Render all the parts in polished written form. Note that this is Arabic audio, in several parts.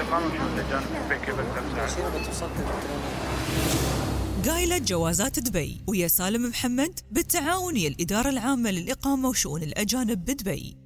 الإقامة وشؤون الأجانب في كيف أقدر أساعد؟ قايلة جوازات دبي ويا سالم محمد بالتعاون ويا الإدارة العامة للإقامة وشؤون الأجانب بدبي.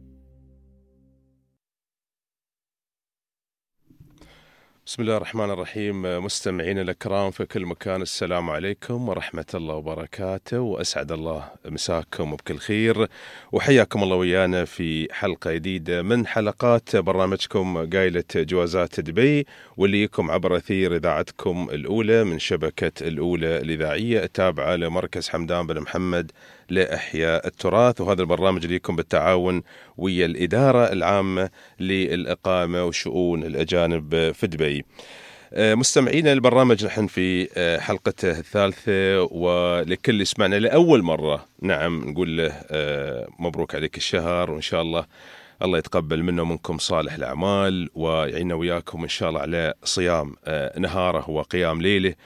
بسم الله الرحمن الرحيم. مستمعين الأكرام في كل مكان، السلام عليكم ورحمة الله وبركاته، وأسعد الله مساكم بكل خير، وحياكم الله ويانا في حلقة جديدة من حلقات برنامجكم قايلة جوازات دبي، واللي يكم عبر أثير إذاعتكم الأولى من شبكة الأولى الإذاعية التابعة لمركز حمدان بن محمد لإحياء التراث. وهذا البرنامج اللي يكم بالتعاون ويا الإدارة العامة للإقامة وشؤون الأجانب في دبي. مستمعين البرنامج نحن في حلقته الثالثة، ولكل يسمعنا لأول مرة نعم نقول له مبروك عليك الشهر، وإن شاء الله الله يتقبل منا ومنكم صالح الأعمال، ويعيننا وياكم إن شاء الله على صيام نهاره وقيام ليله،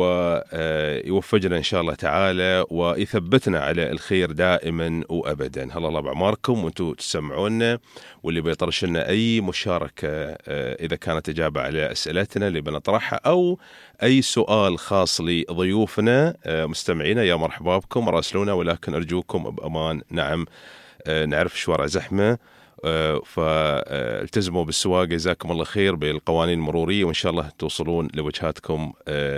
ويوفقنا إن شاء الله تعالى ويثبتنا على الخير دائما وأبدا. هلا الله بعماركم وانتم تسمعونا، واللي بيطرش لنا أي مشاركة إذا كانت إجابة على أسئلتنا اللي بنطرحها أو أي سؤال خاص لضيوفنا مستمعينا، يا مرحبا بكم، راسلونا، ولكن أرجوكم بأمان نعم نعرف شوارع زحمة، فالتزموا بالسواقة جزاكم الله خير بالقوانين المرورية، وإن شاء الله توصلون لوجهاتكم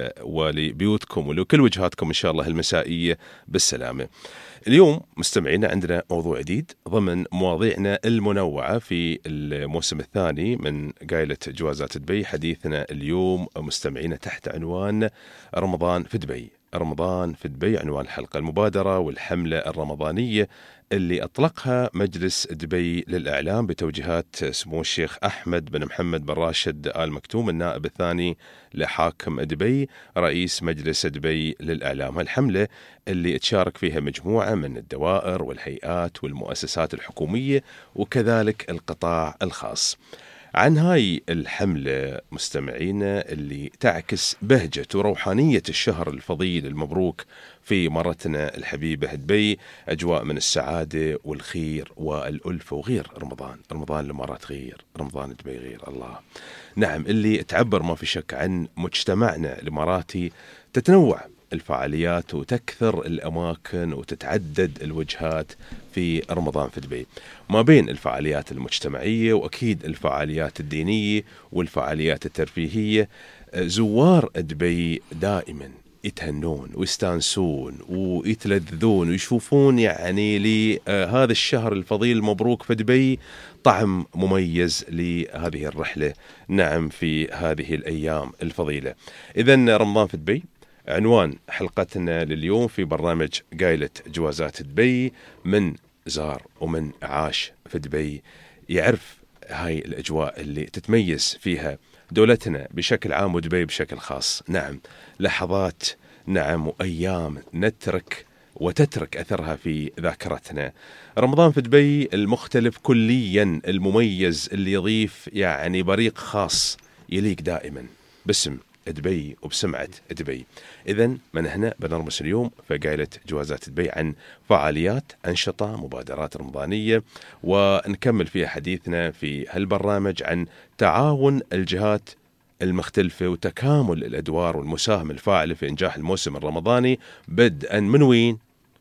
ولبيوتكم ولكل وجهاتكم إن شاء الله المسائية بالسلامة. اليوم مستمعينا عندنا موضوع جديد ضمن مواضيعنا المنوعة في الموسم الثاني من قايلة جوازات دبي. حديثنا اليوم مستمعينا تحت عنوان رمضان في دبي. رمضان في دبي عنوان الحلقة، المبادرة والحملة الرمضانية اللي أطلقها مجلس دبي للإعلام بتوجيهات سمو الشيخ أحمد بن محمد بن راشد آل مكتوم، النائب الثاني لحاكم دبي رئيس مجلس دبي للإعلام. هالحملة اللي تشارك فيها مجموعة من الدوائر والهيئات والمؤسسات الحكومية وكذلك القطاع الخاص. عن هاي الحملة مستمعينا اللي تعكس بهجة وروحانية الشهر الفضيل المبروك في مرتنا الحبيبة دبي، أجواء من السعادة والخير والألفة وغير. رمضان الإمارات غير، رمضان دبي غير. الله نعم، اللي تعبر ما في شك عن مجتمعنا الإماراتي. تتنوع الفعاليات وتكثر الأماكن وتتعدد الوجهات في رمضان في دبي، ما بين الفعاليات المجتمعية وأكيد الفعاليات الدينية والفعاليات الترفيهية. زوار دبي دائما يتهنون ويستانسون ويتلذذون ويشوفون يعني لهذا الشهر الفضيل المبروك في دبي طعم مميز لهذه الرحلة نعم في هذه الأيام الفضيلة. إذن رمضان في دبي عنوان حلقتنا لليوم في برنامج قايلة جوازات دبي. من زار ومن عاش في دبي يعرف هاي الأجواء اللي تتميز فيها دولتنا بشكل عام ودبي بشكل خاص. نعم لحظات نعم وأيام نترك وتترك أثرها في ذاكرتنا. رمضان في دبي المختلف كليا، المميز اللي يضيف يعني بريق خاص يليق دائما باسم دبي وبسمعة دبي. إذن من هنا بنرمس اليوم في قايلة جوازات دبي عن فعاليات، أنشطة، مبادرات رمضانية، ونكمل فيها حديثنا في هالبرنامج عن تعاون الجهات المختلفة وتكامل الأدوار والمساهمة الفاعلة في إنجاح الموسم الرمضاني، بدءا من وين؟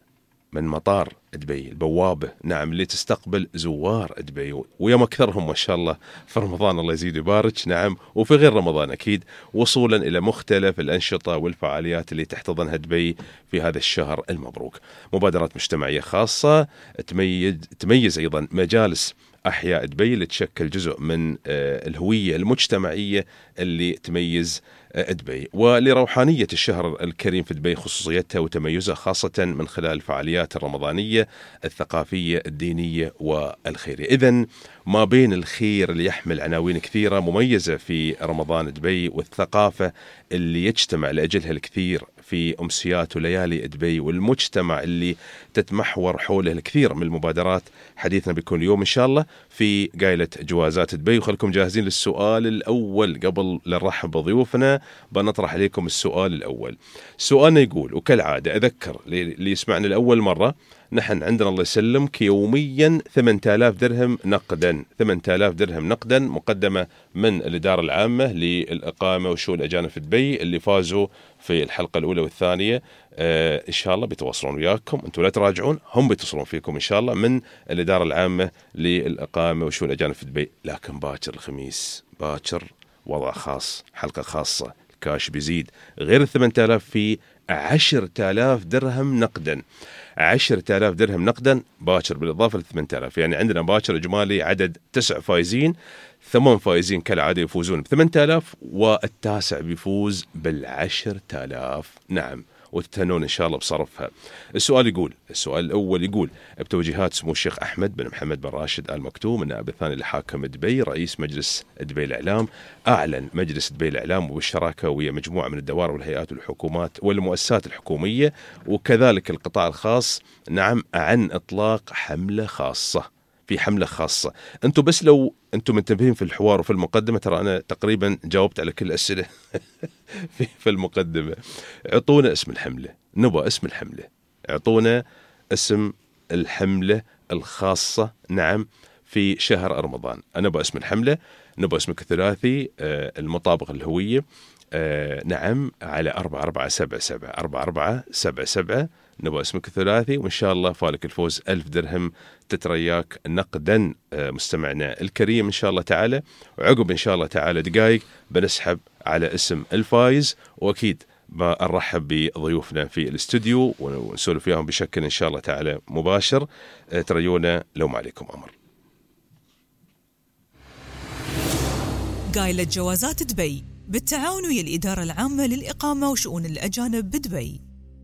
من مطار دبي البوابة نعم اللي تستقبل زوار دبي ويوم أكثرهم ما شاء الله في رمضان، الله يزيد ويبارك نعم، وفي غير رمضان أكيد، وصولا إلى مختلف الأنشطة والفعاليات اللي تحتضنها دبي في هذا الشهر المبروك. مبادرات مجتمعية خاصة تميز أيضا مجالس أحياء دبي اللي تشكل جزء من الهوية المجتمعية اللي تميز دبي، ولروحانية الشهر الكريم في دبي خصوصيتها وتميزها خاصة من خلال الفعاليات الرمضانية الثقافية الدينية والخيرية. إذن ما بين الخير اللي يحمل عناوين كثيرة مميزة في رمضان دبي والثقافة اللي يجتمع لأجلها الكثير في أمسيات وليالي دبي والمجتمع اللي تتمحور حوله الكثير من المبادرات، حديثنا بيكون اليوم إن شاء الله في قايلة جوازات دبي. وخلكم جاهزين للسؤال الأول. قبل نرحب بضيوفنا بنطرح عليكم السؤال الأول. سؤالنا يقول، وكالعادة أذكر اللي يسمعنا لأول مرة نحن عندنا الله يسلمك يوميا 8000 درهم نقدا، 8000 درهم نقدا مقدمة من الإدارة العامة للإقامة وشؤون الأجانب في دبي اللي فازوا في الحلقة الأولى والثانية. إن شاء الله بيتواصلون وياكم، أنتم لا تراجعون، هم بيتصلون فيكم إن شاء الله من الإدارة العامة للإقامة وشؤون الأجانب في دبي. لكن باكر الخميس، باكر وضع خاص، حلقة خاصة، الكاش بيزيد غير 8000 في 10,000 درهم نقدا، 10,000 درهم نقدا باكر بالإضافة ل 8000. يعني عندنا باكر إجمالي عدد 9 فايزين، 8 فايزين كالعادة يفوزون ب8000 والتاسع بيفوز بال10,000. نعم، وتتهنون إن شاء الله بصرفها. السؤال الأول يقول بتوجيهات سمو الشيخ أحمد بن محمد بن راشد آل مكتوم النائب الثاني لحاكم دبي رئيس مجلس دبي الإعلام، أعلن مجلس دبي الإعلام وبالشراكة ويا مجموعة من الدوائر والهيئات والحكومات والمؤسسات الحكومية وكذلك القطاع الخاص، نعم، عن إطلاق حملة خاصة. في حملة خاصة. أنتم بس لو أنتم منتبهين في الحوار وفي المقدمة، ترى أنا تقريبا جاوبت على كل الأسئلة في المقدمة. اعطونا اسم الحملة، نبغى اسم الحملة، اعطونا اسم الحملة الخاصة، نعم، في شهر رمضان. أنا نبغى اسم الحملة، نبغى اسمك الثلاثي المطابق للهوية، نعم، على 4477 4477 نبغى اسمك الثلاثي، وإن شاء الله فالك الفوز 1000 درهم تترياك نقدا مستمعنا الكريم إن شاء الله تعالى. وعقب إن شاء الله تعالى دقائق بنسحب على اسم الفايز، وأكيد نرحب بضيوفنا في الاستوديو ونسولف وياهم بشكل إن شاء الله تعالى مباشر. تريونا لو ما عليكم أمر. قايلة جوازات دبي بالتعاون ويا الإدارة العامة للإقامة وشؤون الأجانب بدبي.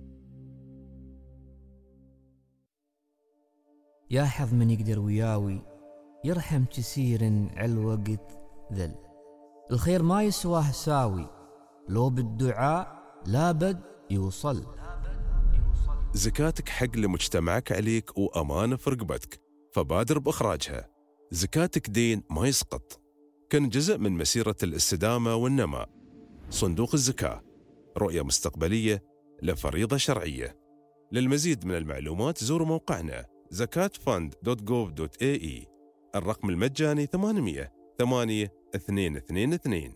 يا حظ من يقدر وياوي يرحم تسير عالوقت ذل، الخير ما يسواه ساوي لو بالدعاء لابد يوصل. زكاتك حق لمجتمعك عليك وأمانة في رقبتك، فبادر بإخراجها. زكاتك دين ما يسقط، كان جزء من مسيرة الاستدامة والنماء. صندوق الزكاة، رؤية مستقبلية لفريضة شرعية. للمزيد من المعلومات زوروا موقعنا zakatfund.gov.ae. الرقم المجاني 800 8 222.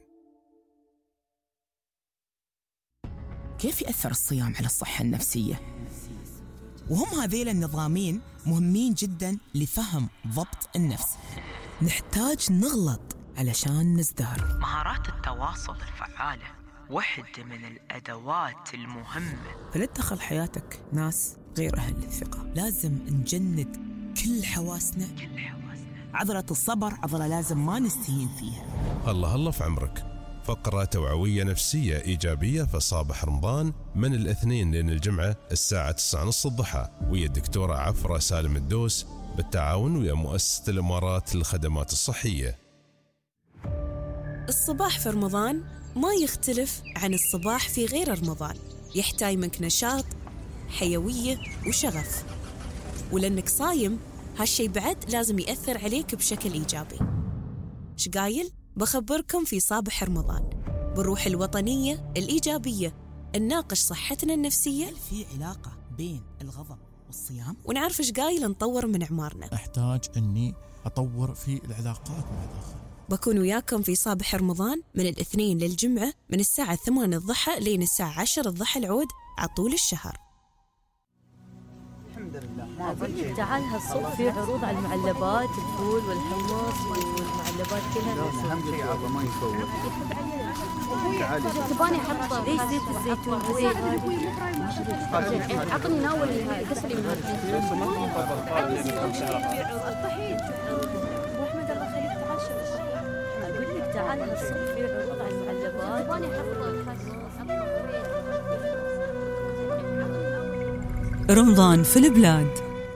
كيف يأثر الصيام على الصحة النفسية؟ وهم هذيل النظامين مهمين جدا لفهم ضبط النفس. نحتاج نغلط علشان نزدهر. مهارات التواصل الفعالة واحدة من الأدوات المهمة. فلا تدخل حياتك ناس غير أهل للثقة. لازم نجند كل حواسنا. عضلة الصبر عضلة لازم ما نستهين فيها. الله في عمرك. فقرة توعوية نفسية إيجابية في صباح رمضان من الاثنين لين الجمعة الساعة 9:30 الضحى، ويا الدكتورة عفرة سالم الدوس بالتعاون ويا مؤسسة الإمارات للخدمات الصحية. الصباح في رمضان ما يختلف عن الصباح في غير رمضان، يحتاج منك نشاط، حيوية وشغف. ولأنك صايم هالشي بعد لازم يأثر عليك بشكل إيجابي. شقايل بخبركم في صباح رمضان بالروح الوطنية الإيجابية، نناقش صحتنا النفسية. هل في علاقة بين الغضب والصيام؟ ونعرف شقايل نطور من أعمارنا. أحتاج أني أطور في العلاقات مع الآخر. بكون وياكم في صباح رمضان من الاثنين للجمعة من الساعة 8 الضحى لين الساعة 10 الضحى العود عطول الشهر. أقول تعال هالصبح في عروض على المعلبات، الفول والحمص والمعلبات كلها. أهم شيء عطى ما يصور. تباني أحط ليش زيت الزيتون زيت. عطني ناولي هاي كسري من هالزيت. وأحمد الله خليك تعال شوف. أقول لك تعال هالصبح في عروض على المعلبات. تباني رمضان في البلاد.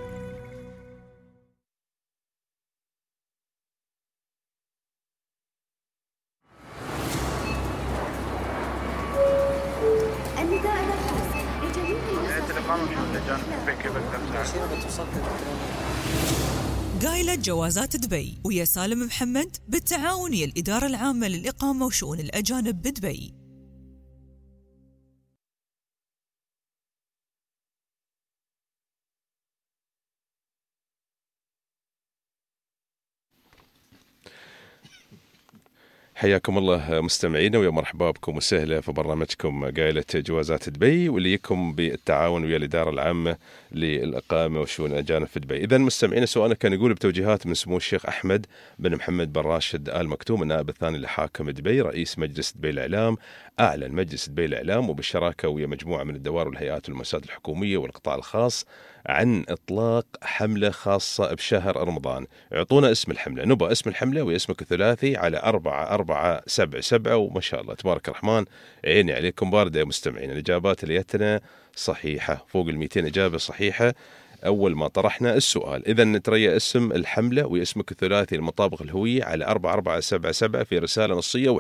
قايلة جوازات دبي ويا سالم محمد بالتعاون ويا الإدارة العامة للإقامة وشؤون الأجانب بدبي. حياكم الله مستمعينا ويا مرحبا بكم وسهلا في برنامجكم قائلة جوازات دبي، واللي يكم بالتعاون ويا الإدارة العامة للإقامة وشؤون الأجانب في دبي. إذن مستمعينا، سؤالنا كان يقول بتوجيهات من سمو الشيخ أحمد بن محمد بن راشد آل مكتوم، النائب الثاني لحاكم دبي رئيس مجلس دبي الإعلام، أعلن مجلس دبي الإعلام وبالشراكة ويا مجموعة من الدوائر والهيئات والمؤسسات الحكومية والقطاع الخاص عن إطلاق حملة خاصة بشهر رمضان. اعطونا اسم الحملة، نبغى اسم الحملة واسمك الثلاثي على 4477. وما شاء الله تبارك الرحمن، عيني عليكم باردة يا مستمعين. الإجابات اللي جتنا صحيحة، فوق 200 إجابة صحيحة أول ما طرحنا السؤال. إذا نتريا اسم الحملة واسمك الثلاثي المطابق الهوية على 4477 في رسالة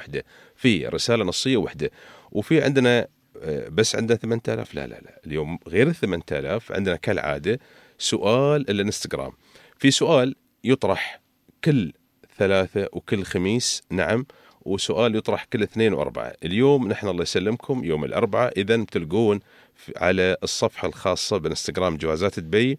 نصية وحدة. وفي عندنا بس عندنا 8000، لا اليوم غير 8000. عندنا كالعادة سؤال الانستغرام، في سؤال يطرح كل ثلاثة وكل خميس، نعم، وسؤال يطرح كل 2 و4. اليوم نحن الله يسلمكم يوم الأربعاء، إذن بتلقون على الصفحة الخاصة بانستغرام جوازات دبي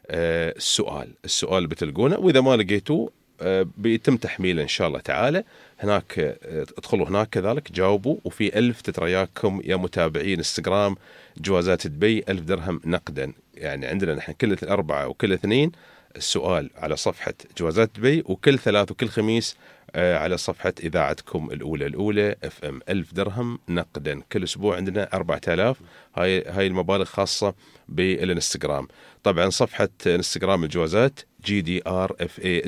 السؤال بتلقونه، وإذا ما لقيتوه بيتم تحميله إن شاء الله تعالى. هناك ادخلوا هناك كذلك جاوبوا، وفي 1000 تترياكم يا متابعين انستغرام جوازات دبي 1000 درهم نقدا. يعني عندنا نحن كل 4 وكل 2 السؤال على صفحة جوازات دبي، وكل 3 وكل خميس على صفحة إذاعتكم الأولى FM 1000 درهم نقدا. كل أسبوع عندنا 4000. هاي المبالغ خاصة بالانستغرام. طبعا صفحة انستغرام الجوازات GDRFA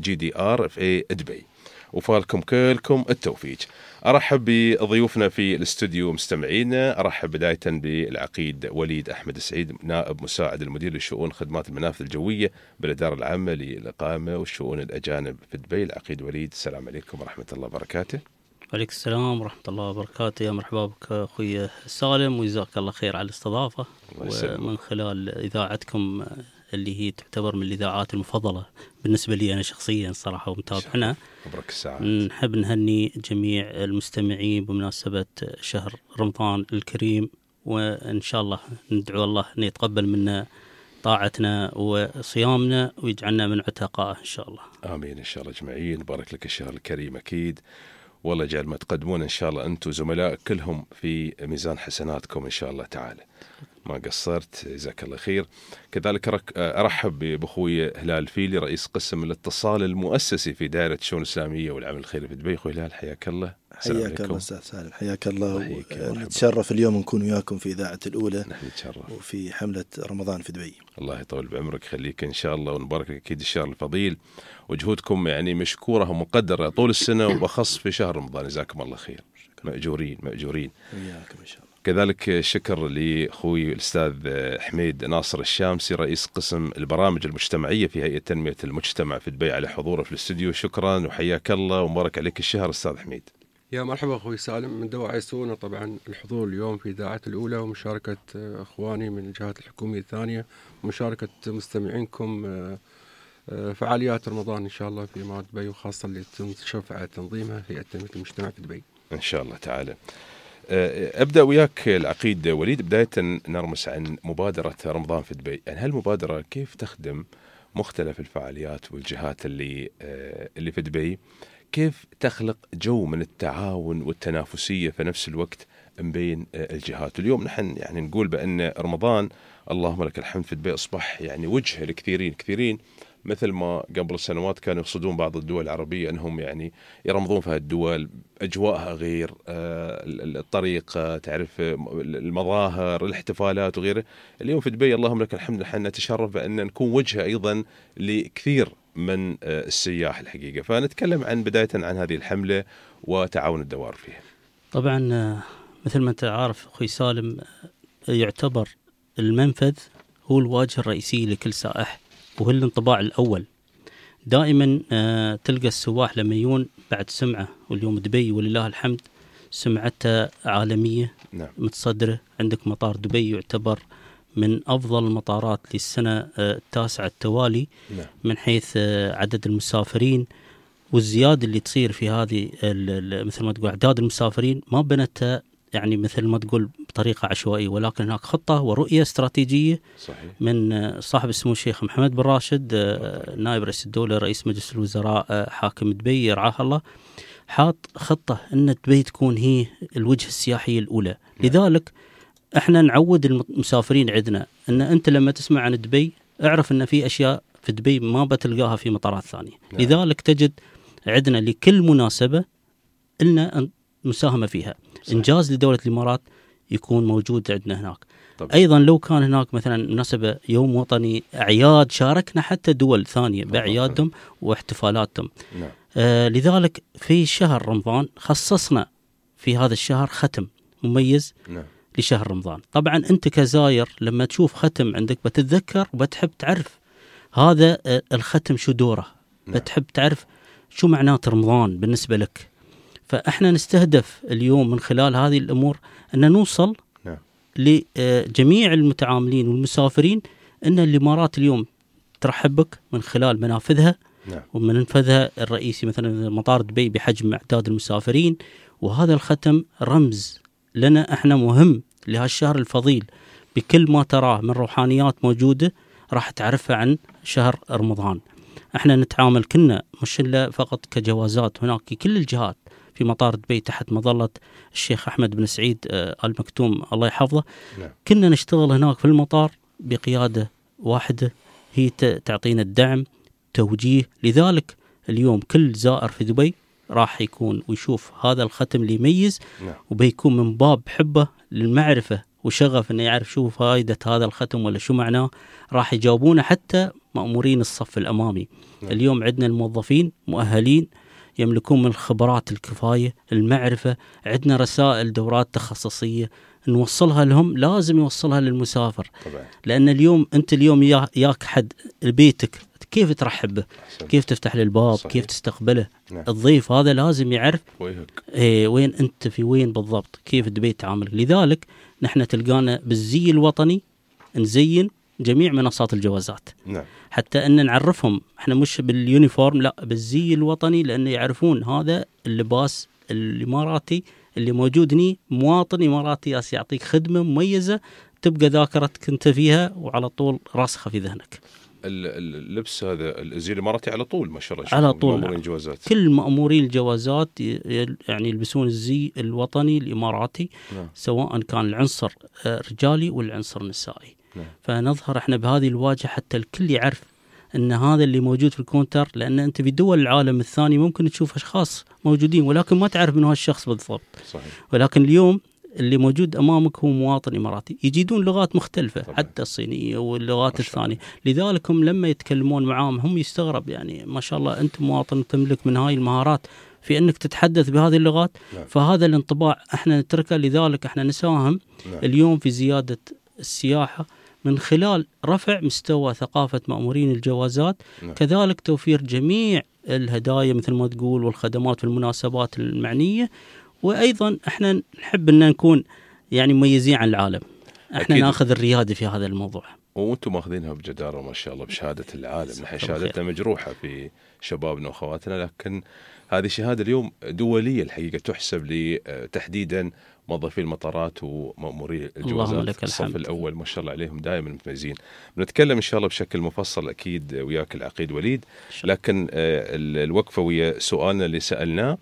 دبي. وفالكم كلكم التوفيق. أرحب بضيوفنا في الاستوديو مستمعينا. أرحب بداية بالعقيد وليد أحمد السعيد، نائب مساعد المدير لشؤون خدمات المنافذ الجوية بالإدارة العامة للإقامة والشؤون الأجانب في دبي. العقيد وليد، السلام عليكم ورحمة الله وبركاته. وعليكم السلام ورحمة الله وبركاته. يا مرحبا بك أخوي سالم، وجزاك الله خير على الاستضافة، ومن خلال إذاعتكم اللي هي تعتبر من الإذاعات المفضلة بالنسبة لي أنا شخصيا صراحة ومتابعنا. مبروك الساعات. نحب نهني جميع المستمعين بمناسبة شهر رمضان الكريم، وإن شاء الله ندعو الله أن يتقبل منا طاعتنا وصيامنا ويجعلنا من عتقائه إن شاء الله. آمين إن شاء الله أجمعين. بارك لك الشهر الكريم أكيد، والله يجعل ما تقدمون إن شاء الله أنتم زملاء كلهم في ميزان حسناتكم إن شاء الله تعالى. ما قصرت، جزاك الله خير. كذلك أرحب بأخوي هلال فيلي، رئيس قسم الاتصال المؤسسي في دائرة الشؤون الإسلامية والعمل الخيري في دبي. أخوي هلال حياك الله. حياك الله أستاذ سالم، حياك الله. نتشرف اليوم نكون وياكم في إذاعة الأولى، نحن نتشرف، وفي حملة رمضان في دبي. الله يطول بعمرك، خليك إن شاء الله، ونبارك لك أكيد الشهر الفضيل، وجهودكم يعني مشكورة ومقدرة طول السنة وبخص في شهر رمضان. جزاكم الله خير، مأجورين. وياكم إن شاء الله. كذلك شكر لأخوي الأستاذ حميد ناصر الشامسي، رئيس قسم البرامج المجتمعية في هيئة تنمية المجتمع في دبي، على حضوره في الاستوديو. شكرا وحياك الله ومبارك عليك الشهر أستاذ حميد. يا مرحبا أخوي سالم، من دواعي سونا طبعا الحضور اليوم في إذاعة الأولى، ومشاركة أخواني من الجهات الحكومية الثانية، ومشاركة مستمعينكم فعاليات رمضان إن شاء الله في إمارة دبي، وخاصة اللي تشرف على تنظيمها هيئة تنمية المجتمع في دبي إن شاء الله تعالى. أبدأ وياك العقيد وليد، بداية نرمس عن مبادرة رمضان في دبي. يعني هالمبادرة كيف تخدم مختلف الفعاليات والجهات اللي في دبي؟ كيف تخلق جو من التعاون والتنافسية في نفس الوقت بين الجهات؟ اليوم نحن يعني نقول بأن رمضان اللهم لك الحمد في دبي أصبح يعني وجه لكثيرين، مثل ما قبل سنوات كانوا يقصدون بعض الدول العربية أنهم يعني يرمضون في هالدول، أجواءها غير، الطريقة تعرف، المظاهر، الاحتفالات وغيره. اليوم في دبي اللهم لك الحمد نحن نتشرف بأن نكون وجهة أيضا لكثير من السياح الحقيقة. فنتكلم عن بداية عن هذه الحملة وتعاون الدوائر فيها. طبعا مثل ما أنت عارف أخوي سالم، يعتبر المنفذ هو الواجهة الرئيسية لكل سائح، وهو الانطباع الأول. دائما تلقى السواح لما يجون بعد سمعة، واليوم دبي ولله الحمد سمعتها عالمية. نعم. متصدرة. عندك مطار دبي يعتبر من أفضل المطارات للسنة التاسعة التوالي. نعم. من حيث عدد المسافرين والزيادة اللي تصير في هذه مثل ما تقول أعداد المسافرين، ما بنتها يعني مثل ما تقول بطريقة عشوائية، ولكن هناك خطة ورؤية استراتيجية. صحيح. من صاحب السمو الشيخ محمد بن راشد، نائب رئيس الدولة، رئيس مجلس الوزراء، حاكم دبي يرعاه الله. حاط خطة أن دبي تكون هي الوجهة السياحية الأولى. لذلك احنا نعود المسافرين عندنا أن أنت لما تسمع عن دبي اعرف أن في أشياء في دبي ما بتلقاها في مطارات ثانية. لذلك تجد عندنا لكل مناسبة لنا مساهمة فيها. صحيح. إنجاز لدولة الإمارات يكون موجود عندنا هناك. طبعا. أيضا لو كان هناك مثلا مناسبة يوم وطني، أعياد، شاركنا حتى دول ثانية بأعيادهم واحتفالاتهم. نعم. لذلك في شهر رمضان خصصنا في هذا الشهر ختم مميز. نعم. لشهر رمضان. طبعا أنت كزاير لما تشوف ختم عندك بتتذكر وبتحب تعرف هذا الختم شو دوره. نعم. بتحب تعرف شو معنات رمضان بالنسبة لك. فإحنا نستهدف اليوم من خلال هذه الأمور أن نوصل لجميع المتعاملين والمسافرين أن الإمارات اليوم ترحب بك من خلال منافذها. نعم. ومنفذها الرئيسي مثلا مطار دبي بحجم أعداد المسافرين، وهذا الختم رمز لنا احنا مهم لهالشهر الفضيل بكل ما تراه من روحانيات موجودة راح تعرفها عن شهر رمضان. احنا نتعامل كنا مش إلا فقط كجوازات، هناك كل الجهات في مطار دبي تحت مظلة الشيخ أحمد بن سعيد آل مكتوم الله يحفظه. نعم. كنا نشتغل هناك في المطار بقيادة واحدة هي تعطينا الدعم توجيه. لذلك اليوم كل زائر في دبي راح يكون ويشوف هذا الختم اللي يميز. نعم. وبيكون من باب حبه للمعرفة وشغف انه يعرف شو فائدة هذا الختم ولا شو معناه. راح يجاوبونه حتى مأمورين الصف الأمامي. نعم. اليوم عندنا الموظفين مؤهلين يملكون من الخبرات الكفاية المعرفة. عندنا رسائل دورات تخصصية نوصلها لهم، لازم يوصلها للمسافر. طبعا. لأن اليوم أنت اليوم ياك حد بيتك كيف ترحب به، كيف تفتح له الباب. صحيح. كيف تستقبله. نعم. الضيف هذا لازم يعرف وين أنت في وين بالضبط، كيف دبي تعامل. لذلك نحن تلقانا بالزي الوطني نزين جميع منصات الجوازات. نعم. حتى أن نعرفهم احنا مش باليونيفورم، لا بالزي الوطني، لأن يعرفون هذا اللباس الإماراتي اللي موجود هني، مواطن إماراتي يعطيك خدمة مميزة تبقى ذاكرتك انت فيها وعلى طول راسخة في ذهنك. اللبس هذا الزي الإماراتي على طول ما شاء الله على طول. مأمورين الجوازات. كل مأمورين الجوازات يعني يلبسون الزي الوطني الإماراتي. نعم. سواء كان العنصر رجالي والعنصر نسائي. نعم. فنظهر احنا بهذه الواجهة حتى الكل يعرف ان هذا اللي موجود في الكونتر. لان انت في دول العالم الثاني ممكن تشوف اشخاص موجودين ولكن ما تعرف من هو الشخص بالضبط. صحيح. ولكن اليوم اللي موجود امامك هو مواطن اماراتي. يجيدون لغات مختلفة. طبعا. حتى الصينية واللغات الثانية. لذلك هم لما يتكلمون معاهم هم يستغرب، يعني ما شاء الله انت مواطن تملك من هاي المهارات في انك تتحدث بهذه اللغات. نعم. فهذا الانطباع احنا نتركه. لذلك احنا نساهم. نعم. اليوم في زيادة السياحة من خلال رفع مستوى ثقافة مأمورين الجوازات. نعم. كذلك توفير جميع الهدايا مثل ما تقول والخدمات في المناسبات المعنية. وأيضا احنا نحب أن نكون يعني مميزين عن العالم. احنا أكيد. ناخذ الريادة في هذا الموضوع. وانتم ماخذينها بجدارة ما شاء الله بشهادة العالم. نحن شهادتنا مجروحة في شبابنا وأخواتنا، لكن هذه شهادة اليوم دولية الحقيقة تحسب لي تحديدا موظفي المطارات ومأموري الجوازات في الصف الأول ما شاء الله عليهم دائما متميزين. بنتكلم إن شاء الله بشكل مفصل أكيد وياك العقيد وليد، لكن الوقفة ويا سؤالنا اللي سألناه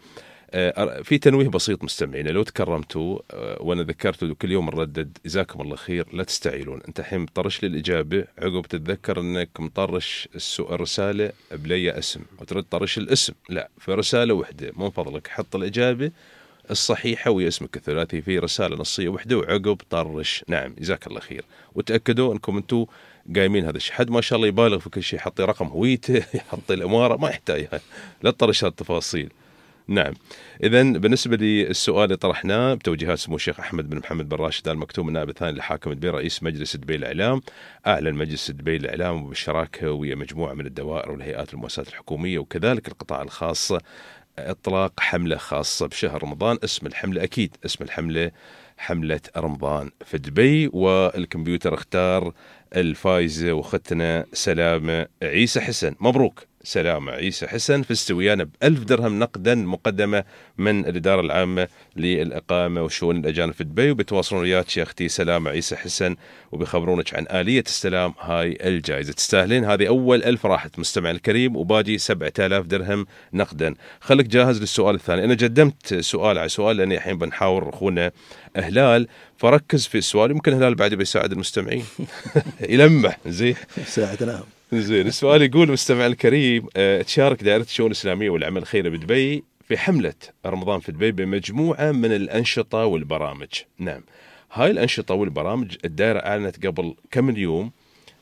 في تنويه بسيط مستمعينا لو تكرمتوا وانا ذكرته كل يوم نردد جزاكم الله خير لا تستعيلون. انت الحين مطرش للاجابه عقب تتذكر انك مطرش الرساله بلي اسم وترد طرش الاسم، لا في رساله واحده من فضلك حط الاجابه الصحيحه ويا اسمك الثلاثي في رساله نصيه واحده وعقب طرش. نعم جزاك الله خير. وتاكدوا انكم انتم قايمين هذا الشيء. حد ما شاء الله يبالغ في كل شيء، يحط رقم هويته يحط الاماره ما يحتاجها، لا تطرش التفاصيل. نعم. إذن بالنسبة للسؤال اللي طرحناه بتوجيهات سمو الشيخ أحمد بن محمد بن راشد آل مكتوم النائب الثاني لحاكم دبي رئيس مجلس دبي الإعلام، أعلن مجلس دبي الإعلام بالشراكة ويا مجموعة من الدوائر والهيئات والمؤسسات الحكومية وكذلك القطاع الخاص إطلاق حملة خاصة بشهر رمضان. اسم الحملة أكيد اسم الحملة حملة رمضان في دبي، والكمبيوتر اختار الفايزة واختنا سلامة عيسى حسن. مبروك سلامة عيسى حسن فزت ويانا ب1000 درهم نقدا مقدمة من الإدارة العامة للإقامة وشؤون الأجانب في دبي، وبتواصلون وياك يا أختي سلامة عيسى حسن وبيخبرونك عن آلية استلام هاي الجائزة. تستاهلين، هذه أول 1000 راحت مستمع الكريم، وباقي 7000 درهم نقدا. خليك جاهز للسؤال الثاني. أنا قدمت سؤال على سؤال لأني الحين بنحاور أخونا هلال، فركز في السؤال، يمكن هلال بعد بيساعد المستمعين يلمح زين ساعدناهم. زين السؤال يقول مستمع الكريم، تشارك دائرة الشؤون الإسلامية والعمل الخيري بدبي في حملة رمضان في دبي بمجموعة من الأنشطة والبرامج. نعم، هاي الأنشطة والبرامج الدائرة أعلنت قبل كم يوم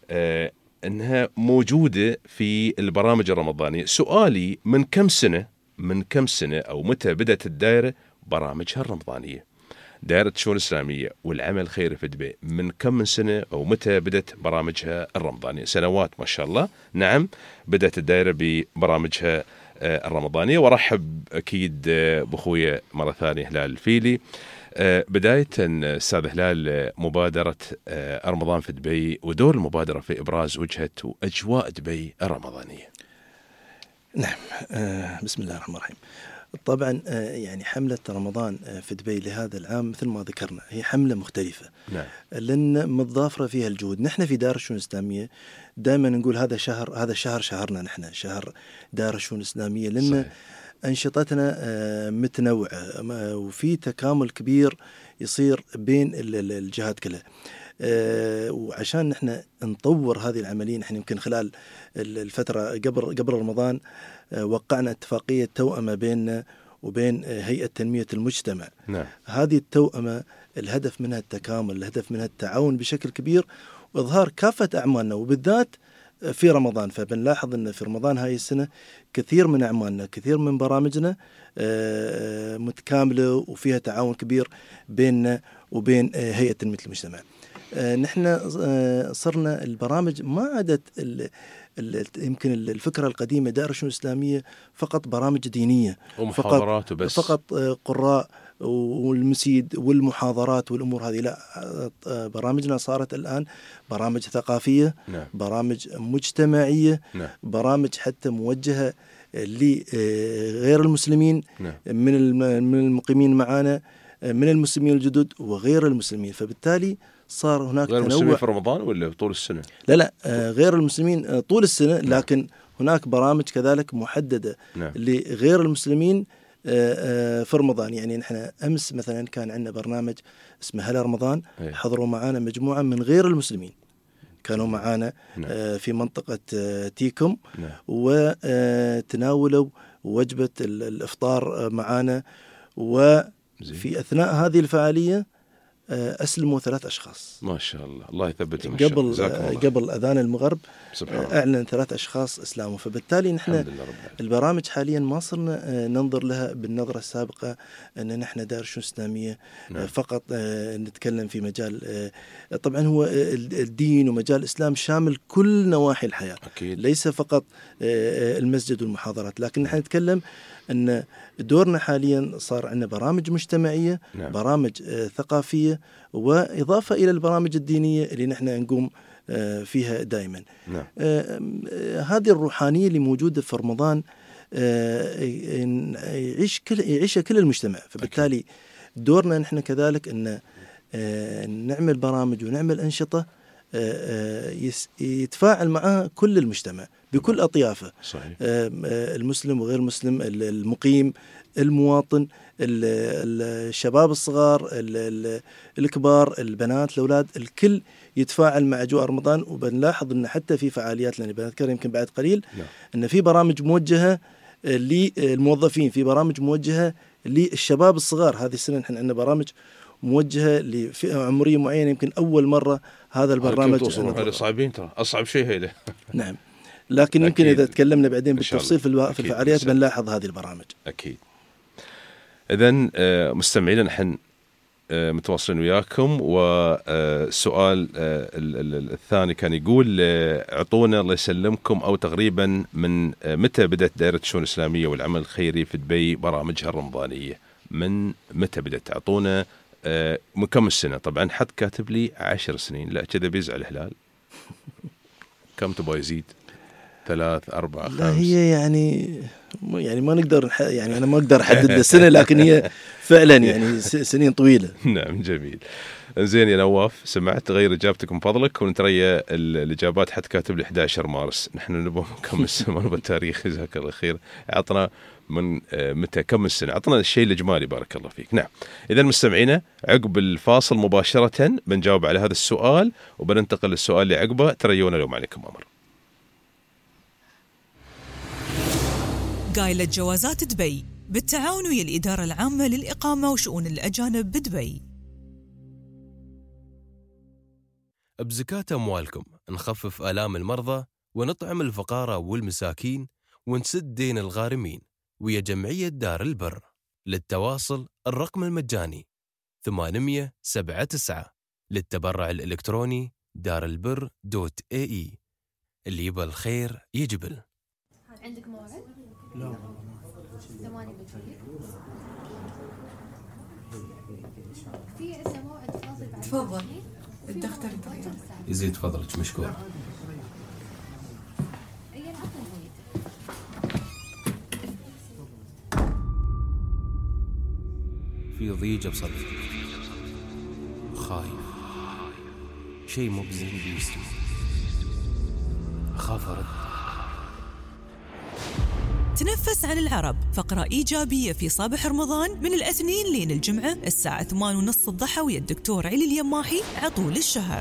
أنها موجودة في البرامج الرمضانية. سؤالي، من كم سنة أو متى بدأت الدائرة برامجها الرمضانية؟ دائرة الشؤون الإسلامية والعمل الخيري في دبي من كم من سنة أو متى بدأت برامجها الرمضانية؟ سنوات ما شاء الله. نعم، بدأت الدائرة ببرامجها الرمضانية. ورحب أكيد بأخويا مرة ثانية هلال الفيلي. بداية أستاذ هلال، مبادرة رمضان في دبي ودور المبادرة في إبراز وجهة وأجواء دبي الرمضانية. نعم، بسم الله الرحمن الرحيم. طبعا يعني حملة رمضان في دبي لهذا العام مثل ما ذكرنا هي حملة مختلفة. نعم. لأن متضافرة فيها الجهود. نحن في دائرة الشؤون الإسلامية دائما نقول هذا الشهر شهرنا، نحن شهر دائرة الشؤون الإسلامية، لأن صحيح. أنشطتنا متنوعة وفي تكامل كبير يصير بين الجهات كلها. وعشان نحن نطور هذه العملية، نحن يمكن خلال الفترة قبل رمضان وقعنا اتفاقية توأمة بيننا وبين هيئة تنمية المجتمع. نعم. هذه التوأمة الهدف منها التكامل، الهدف منها التعاون بشكل كبير وإظهار كافة أعمالنا، وبالذات في رمضان. فبنلاحظ أن في رمضان هاي السنة كثير من أعمالنا، كثير من برامجنا متكاملة وفيها تعاون كبير بيننا وبين هيئة تنمية المجتمع. نحن صرنا البرامج ما عادت يمكن الفكرة القديمة دائرة الشؤون الإسلامية فقط برامج دينية ومحاضرات وبس، فقط قراء والمسيد والمحاضرات والأمور هذه. لا، برامجنا صارت الآن برامج ثقافية. نعم. برامج مجتمعية. نعم. برامج حتى موجهة لغير المسلمين. نعم. من المقيمين معنا، من المسلمين الجدد وغير المسلمين. فبالتالي صار هناك غير تنوع. المسلمين في رمضان ولا طول السنة؟ لا، غير المسلمين طول السنة. لكن هناك برامج كذلك محددة. نعم. لغير المسلمين في رمضان. يعني نحن أمس مثلا كان عندنا برنامج اسمه هلا رمضان. حضروا معنا مجموعة من غير المسلمين، كانوا معنا. نعم. في منطقة تيكم. نعم. وتناولوا وجبة الإفطار معنا. وفي أثناء هذه الفعالية أسلموا 3 أشخاص. ما شاء الله، الله يثبتهم. قبل أذان المغرب أعلن 3 أشخاص إسلاموا. فبالتالي نحن البرامج حاليا ما صرنا ننظر لها بالنظرة السابقة أن نحن دائرة الشؤون الإسلامية. نعم. فقط نتكلم في مجال، طبعا هو الدين ومجال الإسلام شامل كل نواحي الحياة. أكيد. ليس فقط المسجد والمحاضرات، لكن نحن نتكلم أن دورنا حاليا صار عندنا برامج مجتمعية. نعم. برامج ثقافية، وإضافة إلى البرامج الدينية اللي نحن نقوم فيها دائما. نعم. هذه الروحانية اللي موجودة في رمضان يعيشها كل المجتمع. فبالتالي دورنا نحن كذلك أن نعمل برامج ونعمل أنشطة يتفاعل معها كل المجتمع بكل أطيافه. صحيح. المسلم وغير المسلم، المقيم، المواطن، الشباب الصغار، الكبار، البنات، الأولاد، الكل يتفاعل مع أجواء رمضان. وبنلاحظ أن حتى في فعاليات، لأني بنذكر يمكن بعد قليل، أن في برامج موجهة للموظفين، في برامج موجهة للشباب الصغار. هذه السنة نحن عندنا برامج موجهة لفئة عمرية معينة. يمكن أول مرة هذا البرنامج. هذا صعبين ترى، أصعب شيء هيدا. نعم، لكن يمكن إذا تكلمنا بعدين بالتفصيل في الفعاليات بنلاحظ هذه البرامج. أكيد. إذن مستمعين، نحن متواصلين وياكم. والسؤال الثاني كان يقول اعطونا الله يسلمكم أو تقريبا من متى بدأت دائرة الشؤون الإسلامية والعمل الخيري في دبي برامجها الرمضانية؟ من متى بدأت؟ اعطونا من كم السنة؟ طبعا حد كاتب لي 10 سنين. لا كذا بيزعل هلال. كم تبغى يزيد؟ 3 4 5؟ لا هي يعني ما نقدر يعني أنا ما أقدر أحدد السنة، لكن هي فعلا يعني سنين طويلة. نعم جميل. زين يا نواف، سمعت غير إجابتك من فضلك، ونتريا الإجابات حتى كاتب لي 11 مارس. نحن نبغى كم السنة، ما نبغى التاريخ. جزاك الله خير. عطنا من متى، كم السنة، عطنا الشيء الإجمالي. بارك الله فيك. نعم، إذا مستمعينا عقب الفاصل مباشرة بنجاوب على هذا السؤال، وبننتقل للسؤال اللي عقبه. تريونا لو ما عليكم أمر. قايلة جوازات دبي بالتعاون ويا الإدارة العامة للإقامة وشؤون الأجانب بدبي. بزكاة أموالكم نخفف آلام المرضى ونطعم الفقراء والمساكين ونسد دين الغارمين، ويا جمعية دار البر. للتواصل الرقم المجاني 879، للتبرع الإلكتروني daralbir.ae. اللي يبى الخير يجبل. عندك موعد؟ لا 8 بالليل. في عندنا موعد فاضي بعد. تفضل الدكتور يطريق. يزيد فضلك مشكور. في ضيجة بصدري، خايف، شيء مو بزين بيستوي، أخاف أرد. تنفس عن العرب، فقرة إيجابية في صباح رمضان من الاثنين لين الجمعة الساعة 8:30 الضحى ويا الدكتور علي اليماحي عطول الشهر.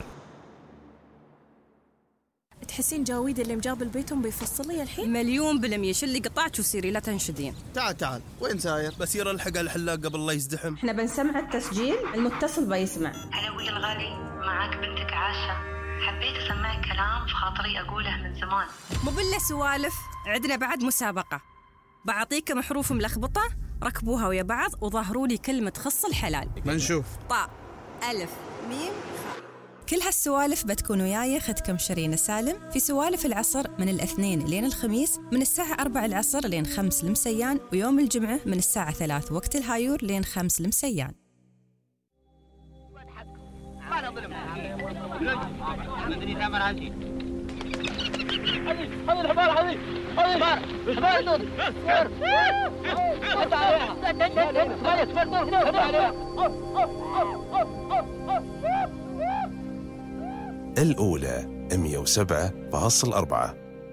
تحسين جاويد اللي مجاب البيتهم بيفصل لي الحين؟ 1,000,000% شلي قطعت وسيري لا تنشدين. تعال وين ساير؟ بسير الحق الحلاق قبل لا يزدحم. احنا بنسمع التسجيل، المتصل بيسمع. علوي الغالي، معاك بنتك عاشة. حبيت أسمعك كلام في خاطري أقوله من زمان. مو بالله سوالف، عندنا بعد مسابقة. بعطيكم حروف ملخبطة، ركبوها ويا بعض وظهروا لي كلمة تخص الحلال. ما نشوف. طاء ألف ميم خاء. كل هالسوالف بتكون وياي أختكم شيرين سالم في سوالف العصر من الاثنين لين الخميس من الساعة 4 العصر لين 5 المسيان، ويوم الجمعة من الساعة 3 وقت الهايور لين 5 المسيان. الأولى 107.4.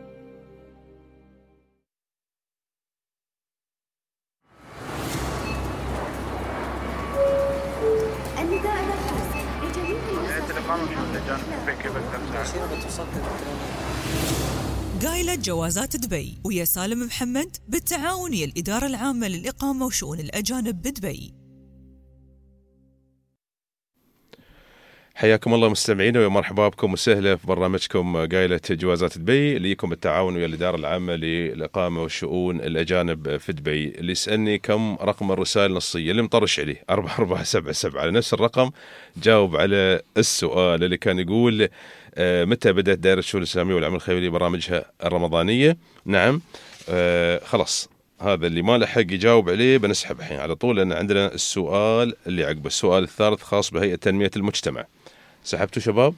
قايلة جوازات دبي ويا سالم محمد بالتعاون ويا الإدارة العامة للإقامة وشؤون الأجانب بدبي. حياكم الله مستمعينا ومرحبا بكم وسهلا في برنامجكم قايلة جوازات دبي اللي يكون بالتعاون ويا الإدارة العامة للإقامة والشؤون الأجانب في دبي. اللي يسألني كم رقم الرسائل النصية اللي مطرش عليه 4477 على نفس الرقم، جاوب على السؤال اللي كان يقول متى بدأت دائرة الشؤون الإسلامية والعمل الخيري برامجها الرمضانية. نعم خلاص، هذا اللي ما لحق يجاوب عليه بنسحب الحين على طول، لأن عندنا السؤال اللي عقبه، السؤال الثالث خاص بهيئة تنمية المجتمع. سحبتوا شباب؟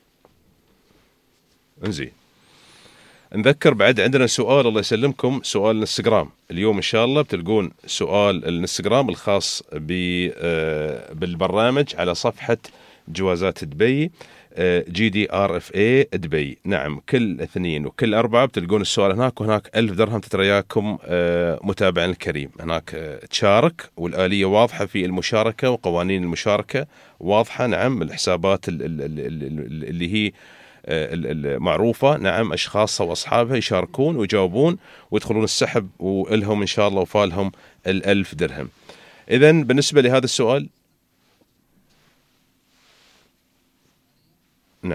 انزين، نذكر بعد عندنا سؤال الله يسلمكم، سؤال الانستغرام. اليوم إن شاء الله بتلقون سؤال الانستغرام الخاص بالبرنامج على صفحة جوازات دبي GDRFA دبي. نعم، كل اثنين وكل أربعة بتلقون السؤال هناك، وهناك 1000 درهم تترياكم متابعنا الكريم. هناك تشارك، والآلية واضحة في المشاركة وقوانين المشاركة واضحة. نعم، الحسابات اللي هي المعروفة. نعم، أشخاص وأصحابها يشاركون ويجاوبون ويدخلون السحب، وإلهم إن شاء الله وفالهم 1000 درهم. إذن بالنسبة لهذا السؤال، نعم،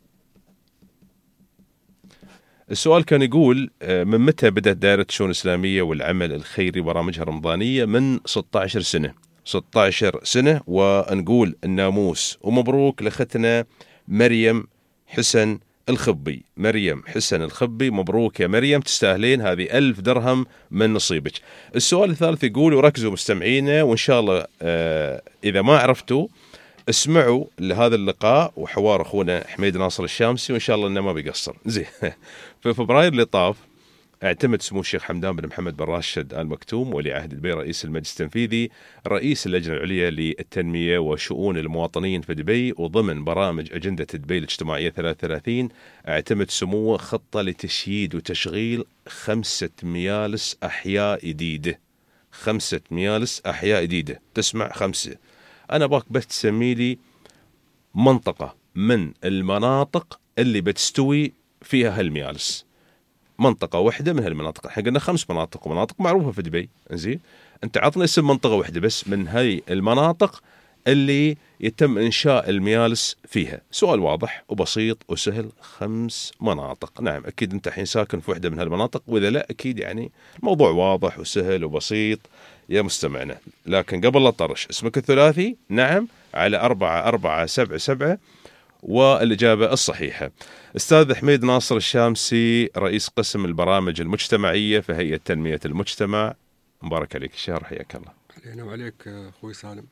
السؤال كان يقول من متى بدأت دائرة الشؤون الإسلامية والعمل الخيري برامجها الرمضانية؟ من 16 سنة. 16 سنة، ونقول الناموس ومبروك لأختنا مريم حسن الخبي. مريم حسن الخبي، مبروك يا مريم، تستاهلين هذه 1000 درهم من نصيبك. السؤال الثالث يقول، وركزوا مستمعينا وإن شاء الله إذا ما عرفتوا اسمعوا لهذا اللقاء وحوار أخونا حميد ناصر الشامسي، وإن شاء الله إنه ما بيقصر. زين. في فبراير اللي طاف اعتمد سمو الشيخ حمدان بن محمد بن راشد آل مكتوم ولي عهد دبي رئيس المجلس التنفيذي رئيس اللجنة العليا للتنمية وشؤون المواطنين في دبي، وضمن برامج أجندة دبي الاجتماعية 33 اعتمد سموه خطة لتشييد وتشغيل 5 ميالس أحياء جديدة. 5 ميالس أحياء جديدة، تسمع 5. أنا باك بس تسمي لي منطقة من المناطق اللي بتستوي فيها هالميالس، منطقة واحدة من هالمناطق. احنا قلنا 5 مناطق ومناطق معروفة في دبي. زين، انت عطنا اسم منطقة واحدة بس من هاي المناطق اللي يتم انشاء الميالس فيها. سؤال واضح وبسيط وسهل، 5 مناطق. نعم، اكيد انت الحين ساكن في واحدة من هالمناطق، واذا لا اكيد يعني الموضوع واضح وسهل وبسيط يا مستمعنا. لكن قبل لا طرش اسمك الثلاثي نعم على 4477 والإجابة الصحيحة. أستاذ حميد ناصر الشامسي رئيس قسم البرامج المجتمعية في هيئة تنمية المجتمع، مبارك عليك الشهر، حياك الله. علينا وعليك أخوي سالم.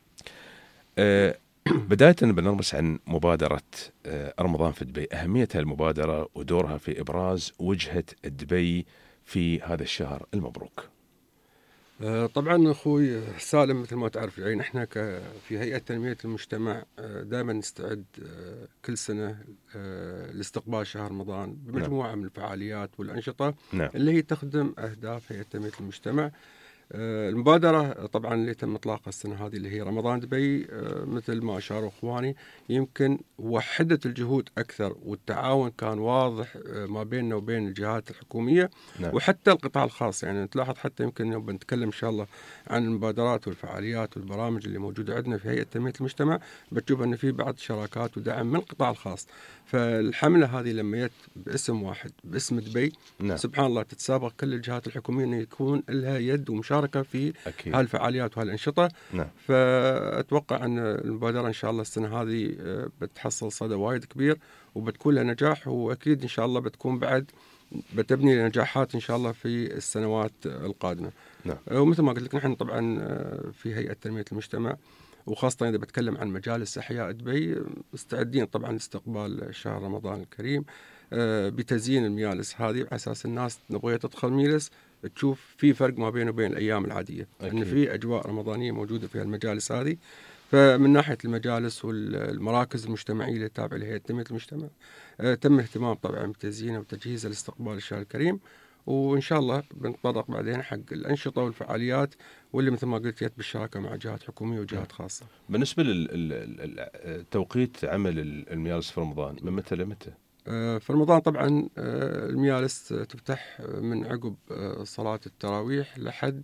بداية بنرمس عن مبادرة رمضان في دبي، أهمية هالمبادرة ودورها في إبراز وجهة دبي في هذا الشهر المبروك. طبعا أخوي سالم، مثل ما تعرف يعني نحن في هيئة تنمية المجتمع دائما نستعد كل سنة لاستقبال شهر رمضان بمجموعة من الفعاليات والأنشطة اللي هي تخدم أهداف هيئة تنمية المجتمع. المبادرة طبعا اللي تم إطلاقها السنة هذه اللي هي رمضان دبي، مثل ما أشاروا إخواني، يمكن وحدت الجهود أكثر والتعاون كان واضح ما بيننا وبين الجهات الحكومية وحتى القطاع الخاص. يعني تلاحظ حتى يمكن بنتكلم إن شاء الله عن المبادرات والفعاليات والبرامج اللي موجودة عندنا في هيئة تنمية المجتمع، بتشوف أن في بعض شراكات ودعم من القطاع الخاص. فالحملة هذه لما جت باسم واحد باسم دبي، سبحان الله تتسابق كل الجهات الحكومية أن يكون لها يد ومشاركة في هالفعاليات وهالأنشطة. فأتوقع أن المبادرة إن شاء الله السنة هذه بتحصل صدى وايد كبير وبتكون لها نجاح، وأكيد إن شاء الله بتكون بعد بتبني نجاحات إن شاء الله في السنوات القادمة. ومثل ما قلت لك نحن طبعا في هيئة تنمية المجتمع وخاصة إذا بتكلم عن مجالس أحياء دبي مستعدين طبعا لاستقبال شهر رمضان الكريم بتزيين الميالس هذه، على أساس الناس نبغى تدخل ميلس تشوف في فرق ما بينه وبين الأيام العادية، أن في أجواء رمضانية موجودة في المجالس هذه. فمن ناحية المجالس والمراكز المجتمعية اللي تابعة لهيئة تنمية المجتمع تم الاهتمام طبعا بتزيينها وتجهيزها لاستقبال الشهر الكريم، وإن شاء الله بنتطرق بعدين حق الأنشطة والفعاليات واللي مثل ما قلت يت بالشراكة مع جهات حكومية وجهات خاصة. بالنسبة لتوقيت عمل الميالس في رمضان من متى لمتى؟ في رمضان طبعا الميالس تفتح من عقب صلاة التراويح لحد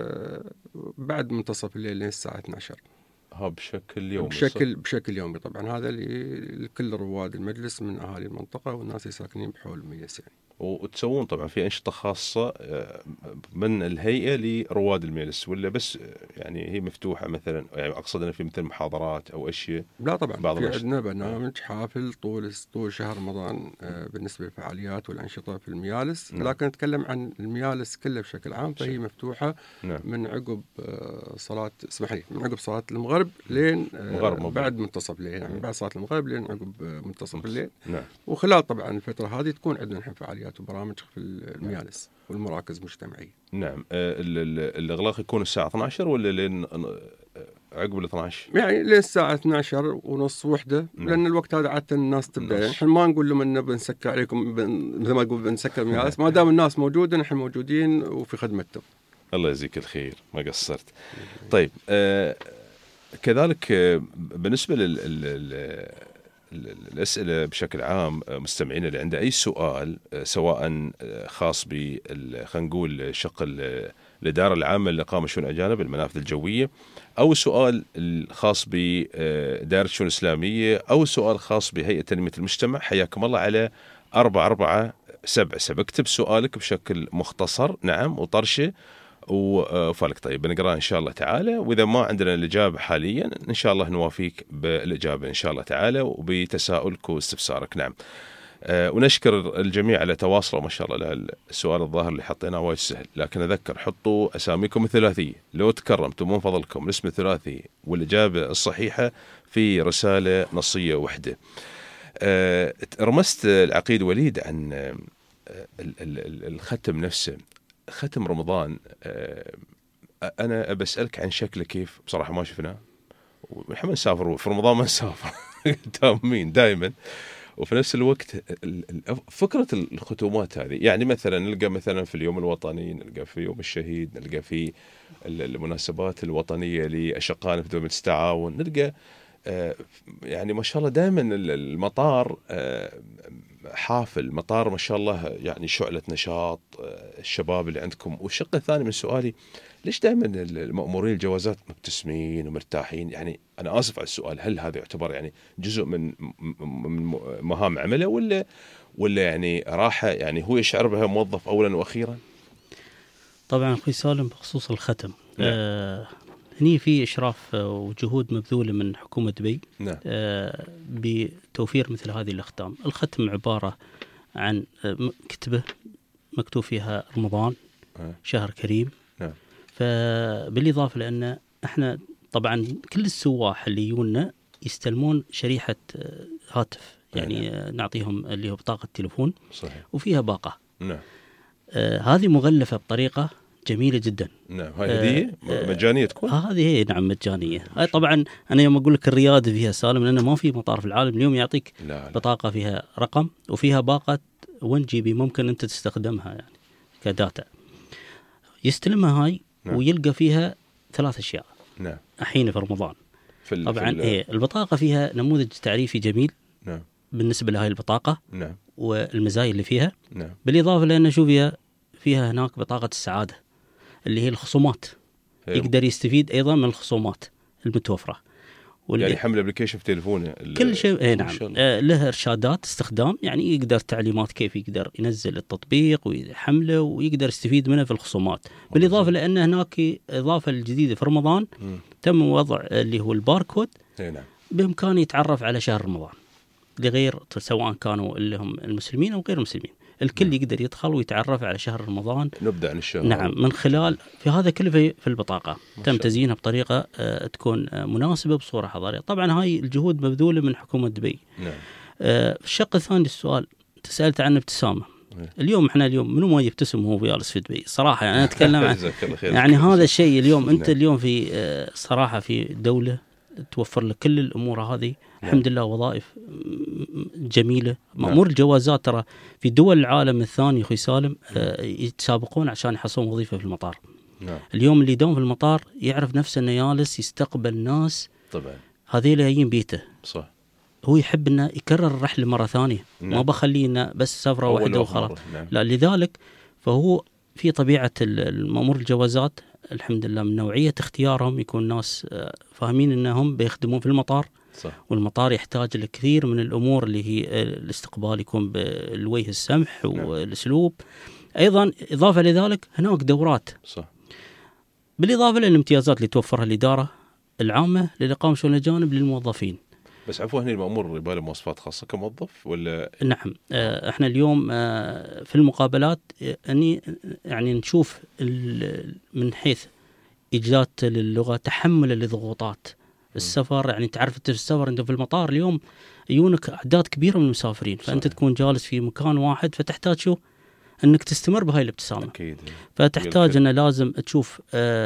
بعد منتصف الليل لين الساعة 12. بشكل يومي؟ بشكل يومي طبعا، هذا لكل رواد المجلس من أهالي المنطقة والناس اللي ساكنين بحول الميلس يعني. وتسوون طبعا في أنشطة خاصة من الهيئة لرواد المجلس ولا بس يعني هي مفتوحة مثلا؟ يعني أقصد أنا في مثل محاضرات أو أشياء؟ لا طبعا في عندنا برنامج حافل طول شهر رمضان بالنسبة للفعاليات والأنشطة في الميالس. لكن نتكلم عن الميالس كلها بشكل عام، فهي مفتوحة من عقب صلاة اسمح لي من عقب صلاة المغرب لين بعد منتصف الليل، يعني بعد صلاة المغرب لين عقب منتصف الليل. وخلال طبعا الفترة هذه تكون عندنا نحن فعاليات وبرامج في الميالس والمراكز المجتمعية. نعم. الإغلاق يكون الساعة 12 ولا لين عقب 12؟ يعني لين الساعة 12 ونص وحدة. لأن الوقت هذا عادة الناس تبدأ، يعني نحن ما نقول لهم إنه بنسكر عليكم مثل ما نقول بنسكر الميالس، ما دام الناس موجودة نحن موجودين وفي خدمتهم. الله يجزيك الخير، ما قصرت. طيب كذلك بالنسبة الأسئلة بشكل عام، مستمعين اللي عنده أي سؤال سواء خاص خلينا نقول شق الإدارة العامة لإقامة شؤون الأجانب المنافذ الجوية، أو سؤال الخاص بدائرة الشؤون الإسلامية، أو سؤال خاص بهيئة تنمية المجتمع، حياكم الله على 4477. اكتب سؤالك بشكل مختصر نعم وطرشه وفالك. طيب بنقرأ إن شاء الله تعالى، وإذا ما عندنا الإجابة حاليا إن شاء الله نوافيك بالإجابة إن شاء الله تعالى وبتساؤلك واستفسارك. نعم. ونشكر الجميع على تواصله ما شاء الله. السؤال الظاهر اللي حطيناه وايد سهل، لكن أذكر حطوا أساميكم الثلاثية لو تكرمتوا من فضلكم، الاسم الثلاثي والإجابة الصحيحة في رسالة نصية واحدة. رمست العقيد وليد عن الختم نفسه، ختم رمضان. أنا بسألك عن شكله كيف، بصراحة ما شفناه، ونحن نسافر في رمضان ما نسافر تامين دائما. وفي نفس الوقت فكرة الختومات هذه، يعني مثلا نلقى مثلا في اليوم الوطني، نلقى في يوم الشهيد، نلقى في المناسبات الوطنية لأشقائنا في دولة التعاون، نلقى يعني ما شاء الله دائما المطار حافل، مطار ما شاء الله يعني شعلة نشاط الشباب اللي عندكم. والشق الثاني من سؤالي، ليش دائما المأمورين الجوازات مبتسمين ومرتاحين؟ يعني أنا آسف على السؤال، هل هذا يعتبر يعني جزء من مهام عمله، ولا يعني راحة، يعني هو يشعر بها موظف أولا وأخيرا؟ طبعا أخوي سالم بخصوص الختم، هني في إشراف وجهود مبذولة من حكومة دبي بتوفير مثل هذه الأختام. الختم عبارة عن كتبة مكتوب فيها رمضان شهر كريم. فبالإضافة لأن احنا طبعا كل السواح اللي يجونا يستلمون شريحة هاتف، يعني نعطيهم اللي هو بطاقة تليفون صحيح. وفيها باقة. هذه مغلفة بطريقة جميلة جدا. نعم، هاي هدية مجانية تكون؟ هذه هي نعم مجانية. هاي طبعا أنا يوم أقول لك الريادة فيها سالم، لأنه ما في مطار في العالم اليوم يعطيك بطاقة فيها رقم وفيها باقة 1 GB ممكن أنت تستخدمها يعني كداتا. يستلمها هاي ويلقى فيها 3 أشياء. نعم. الحين في رمضان طبعا البطاقة فيها نموذج تعريفي جميل. نعم. بالنسبة لهاي البطاقة. نعم. والمزايا اللي فيها. نعم. بالإضافة لأن شو فيها هناك بطاقة السعادة اللي هي الخصومات. يقدر يستفيد أيضا من الخصومات المتوفرة. يعني حمل ابلكيشن في تليفونه كل شيء. نعم. له إرشادات استخدام، يعني يقدر تعليمات كيف يقدر ينزل التطبيق ويحمله ويقدر يستفيد منه في الخصومات. بالإضافة لأن هناك إضافة الجديدة في رمضان تم وضع اللي هو الباركود. نعم. بإمكانه يتعرف على شهر رمضان لغير، سواء كانوا اللي هم المسلمين أو غير المسلمين. الكل يقدر يدخل ويتعرف على شهر رمضان. نبدأ عن الشهر. نعم، من خلال في هذا كله في البطاقة تم تزيينها بطريقة تكون مناسبة بصورة حضارية. طبعا هاي الجهود مبذولة من حكومة دبي. نعم. الشق الثاني السؤال تسألت عن ابتسامة. اليوم احنا اليوم ما يبتسم وهو جالس في دبي صراحة، يعني أنا أتكلم عن يعني هذا الشيء اليوم أنت اليوم في صراحة في دولة توفر لك كل الأمور هذه. الحمد لله وظائف جميلة. مأمور الجوازات ترى في دول العالم الثاني أخوي سالم يتسابقون عشان يحصلون وظيفة في المطار. اليوم اللي يداوم في المطار يعرف نفسه أنه جالس يستقبل ناس طبعا هذيل جايين بيته. صح. هو يحب أنه يكرر الرحلة مرة ثانية. ما بخلينا بس سفرة واحدة وخلاص. لا، لذلك فهو في طبيعة المأمور الجوازات الحمد لله من نوعية اختيارهم يكون ناس فاهمين أنهم بيخدمون في المطار. صح. والمطار يحتاج لكثير من الأمور اللي هي الاستقبال يكون بالوجه السمح والأسلوب. أيضا إضافة لذلك هناك دورات. صح. بالإضافة للامتيازات اللي توفرها الإدارة العامة للإقامة شؤون الأجانب للموظفين. بس عفوا هني المأمور يبقى له مواصفات خاصة كموظف ولا؟ نعم. احنا اليوم في المقابلات يعني نشوف من حيث إجادة للغة، تحمل للضغوطات السفر. يعني تعرف انت في السفر انت في المطار اليوم يجونك اعداد كبيره من المسافرين، فانت صحيح. تكون جالس في مكان واحد فتحتاج شو انك تستمر بهاي الابتسامه. اكيد. فتحتاج انه لازم تشوف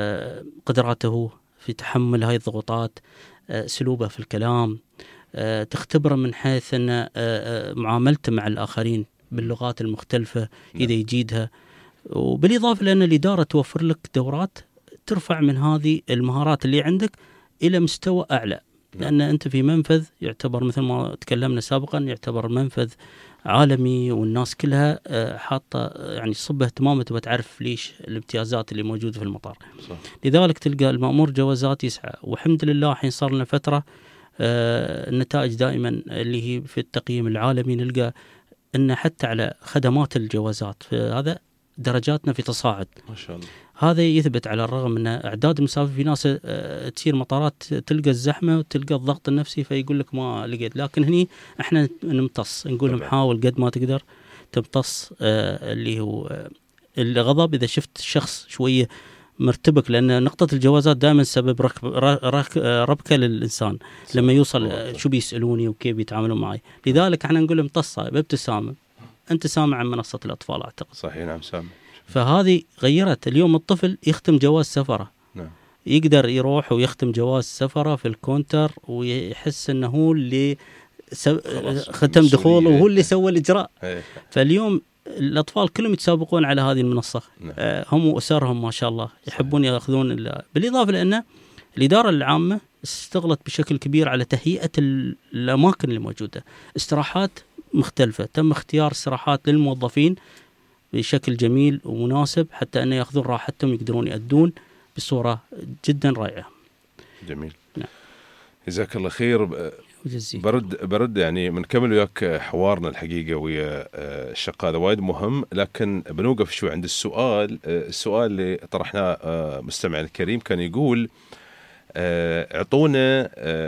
قدراته في تحمل هاي الضغوطات، اسلوبه في الكلام، تختبره من حيث ان معاملته مع الاخرين باللغات المختلفه اذا يجيدها. وبالاضافه لان الاداره توفر لك دورات ترفع من هذه المهارات اللي عندك إلى مستوى أعلى. لأن أنت في منفذ يعتبر مثل ما تكلمنا سابقا يعتبر منفذ عالمي، والناس كلها حاطة يعني صبه اهتمامها تبغى تعرف ليش الامتيازات اللي موجودة في المطار. صح. لذلك تلقى المأمور جوازات يسعى، والحمد لله حين صار لنا فترة النتائج دائما اللي هي في التقييم العالمي نلقى أن حتى على خدمات الجوازات هذا درجاتنا في تصاعد. ما شاء الله. هذا يثبت على الرغم ان اعداد المسافر في ناس تصير مطارات تلقى الزحمه وتلقى الضغط النفسي فيقول لك ما لقيت، لكن هني احنا نمتص، نقول لهم حاول قد ما تقدر تمتص اللي هو الغضب اذا شفت الشخص شويه مرتبك، لان نقطه الجوازات دائما سبب ربكه للانسان لما يوصل شو بيسالوني وكيف بيتعاملون معي. لذلك احنا نقول لهم امتصها بابتسامه. انت سامع عن منصه الاطفال اعتقد؟ صحيح نعم سامع. فهذه غيرت اليوم الطفل يختم جواز سفره، نعم. يقدر يروح ويختم جواز سفره في الكونتر ويحس انه هو اللي ختم دخول وهو اللي سوى الاجراء. فاليوم الاطفال كلهم يتسابقون على هذه المنصه. هم واسرهم ما شاء الله يحبون ياخذون بالاضافه لان الاداره العامه استغلت بشكل كبير على تهيئه الاماكن اللي موجوده، استراحات مختلفه، تم اختيار استراحات للموظفين بشكل جميل ومناسب حتى أن يأخذون راحتهم يقدرون يأدون بصورة جدا رائعة. جميل. نعم. جزاك الله خير. برد يعني بنكمل وياك حوارنا الحقيقة ويا الشق هذا وايد مهم، لكن بنوقف شوي عند السؤال اللي طرحناه مستمعنا الكريم. كان يقول اعطونا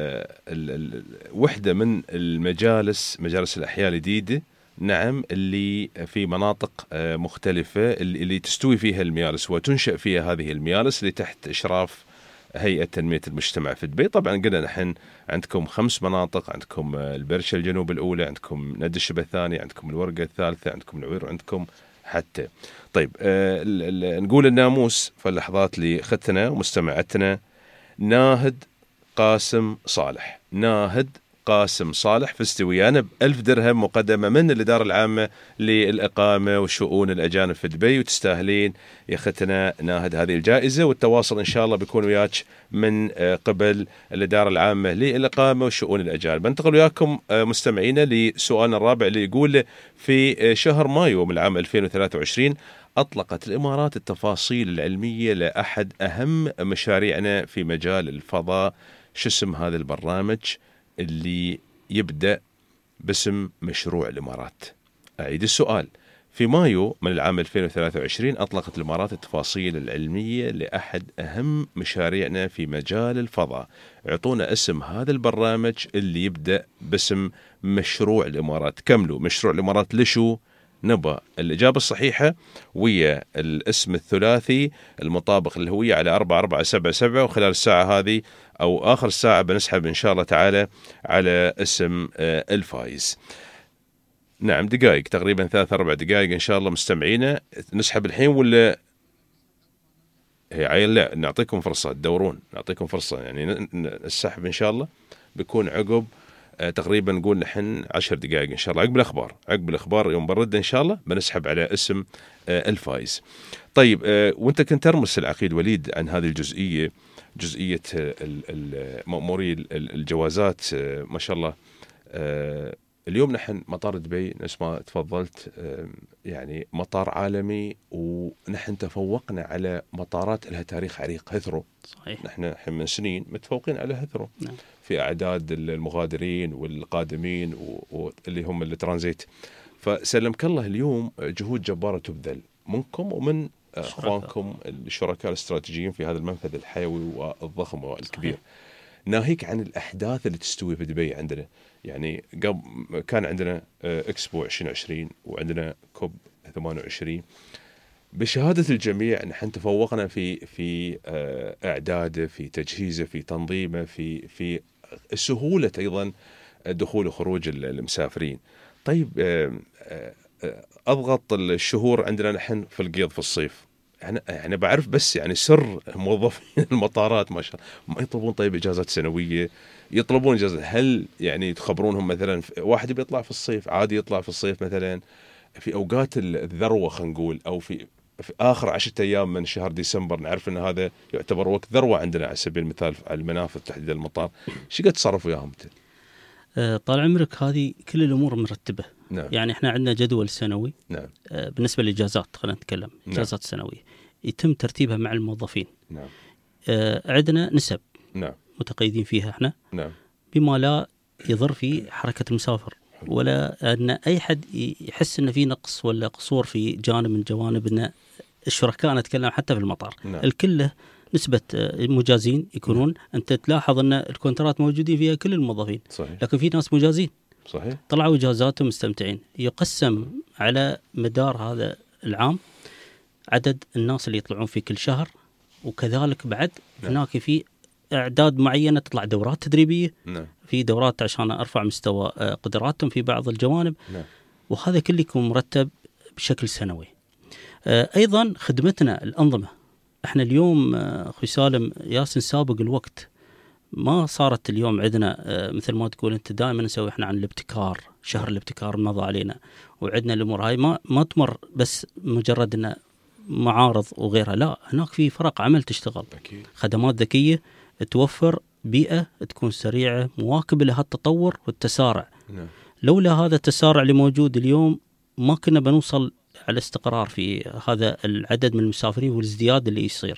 وحدة من مجالس الأحياء الجديدة، نعم، اللي في مناطق مختلفة اللي تستوي فيها الميالس وتنشأ فيها هذه الميالس اللي تحت إشراف هيئة تنمية المجتمع في دبي. طبعا قلنا نحن عندكم 5 مناطق، عندكم البرشة الجنوب الأولى، عندكم ند الشبه الثاني، عندكم الورقة الثالثة، عندكم العوير، وعندكم حتى. طيب نقول الناموس في اللحظات اللي اختنا ومستمعتنا ناهد قاسم صالح. ناهد قاسم صالح فزتي ويانا ب1000 درهم مقدمة من الإدارة العامة للإقامة وشؤون الأجانب في دبي، وتستاهلين يا أختنا ناهد هذه الجائزة. والتواصل إن شاء الله بيكون وياك من قبل الإدارة العامة للإقامة وشؤون الأجانب. ننتقل وياكم مستمعينا لسؤالنا الرابع اللي يقول في شهر مايو من العام 2023 أطلقت الإمارات التفاصيل العلمية لأحد أهم مشاريعنا في مجال الفضاء. شو اسم هذا البرنامج اللي يبدأ باسم مشروع الإمارات؟ أعيد السؤال. في مايو من العام 2023 أطلقت الإمارات التفاصيل العلمية لأحد أهم مشاريعنا في مجال الفضاء. اعطونا اسم هذا البرنامج اللي يبدأ باسم مشروع الإمارات. كملوا مشروع الإمارات لشو؟ نبى الإجابة الصحيحة ويا الاسم الثلاثي المطابق للهوية على 4477، وخلال الساعة هذه أو آخر الساعة بنسحب إن شاء الله تعالى على اسم الفائز. نعم دقائق تقريبا 3-4 دقائق إن شاء الله مستمعينا. نسحب الحين ولا هي عيل؟ لا، نعطيكم فرصة تدورون، نعطيكم فرصة يعني السحب إن شاء الله بيكون عقب تقريبا نقول نحن 10 دقائق إن شاء الله، عقب الأخبار يوم برد إن شاء الله بنسحب على اسم الفائز. طيب وانت كنت ترمس العقيد وليد عن هذه جزئية مأموري الجوازات ما شاء الله. اليوم نحن مطار دبي نفس ما تفضلت يعني مطار عالمي، ونحن تفوقنا على مطارات لها تاريخ عريق. هيثرو صحيح، نحن من سنين متفوقين على هيثرو. نعم. في أعداد المغادرين والقادمين واللي هم الترانزيت. فسلمك الله اليوم جهود جبارة تبذل منكم ومن أخوانكم الشركاء الاستراتيجيين في هذا المنفذ الحيوي والضخم والكبير. ناهيك عن الأحداث اللي تستوي في دبي عندنا، يعني قبل كان عندنا إكسبو 2020 وعندنا كوب 28. بشهادة الجميع نحن تفوقنا في إعداده، في تجهيزه، في تنظيمه، في سهولة أيضا دخول وخروج المسافرين. طيب أضغط الشهور عندنا نحن في القيض في الصيف. يعني بعرف بس يعني سر موظفين المطارات ما شاء الله ما يطلبون طيب إجازات سنوية، يطلبون إجازة. هل يعني تخبرونهم مثلا واحد بيطلع في الصيف عادي يطلع في الصيف مثلا في أوقات الذروة خلينا نقول، أو في آخر 10 أيام من شهر ديسمبر، نعرف أن هذا يعتبر وقت ذروة عندنا على سبيل المثال على المنافذ تحديد المطار. شو قد تصرفوا وياهم طال عمرك هذه كل الأمور مرتبة. نعم. يعني احنا عندنا جدول سنوي. نعم. بالنسبة للإجازات خلينا نتكلم إجازات سنوية يتم ترتيبها مع الموظفين. نعم. عندنا نسب. نعم. متقيدين فيها احنا. نعم. بما لا يضر في حركة المسافر، ولا أن أي حد يحس أن في نقص ولا قصور في جانب من جوانب أن الشركاء أنا أتكلم حتى في المطار نعم. الكل نسبة مجازين يكونون. أنت تلاحظ أن الكونترات موجودين فيها كل الموظفين، صحيح. لكن في ناس مجازين صحيح طلعوا إجازاتهم مستمتعين. يقسم على مدار هذا العام عدد الناس اللي يطلعون في كل شهر، وكذلك بعد هناك في أعداد معينة تطلع دورات تدريبية، في دورات عشان أرفع مستوى قدراتهم في بعض الجوانب، وهذا كله يكون مرتب بشكل سنوي. أيضا خدمتنا الأنظمة، احنا اليوم أخوي سالم ياسن سابق الوقت، ما صارت اليوم عندنا مثل ما تقول أنت دائما نسوي احنا عن الابتكار، شهر الابتكار مضى علينا وعندنا الأمور هاي ما تمر بس مجرد أنه معارض وغيرها، لا هناك في فرق عمل تشتغل أكيد. خدمات ذكية توفر بيئة تكون سريعة مواكبة لها التطور والتسارع. لولا هذا التسارع اللي موجود اليوم ما كنا بنوصل على استقرار في هذا العدد من المسافرين والازدياد اللي يصير.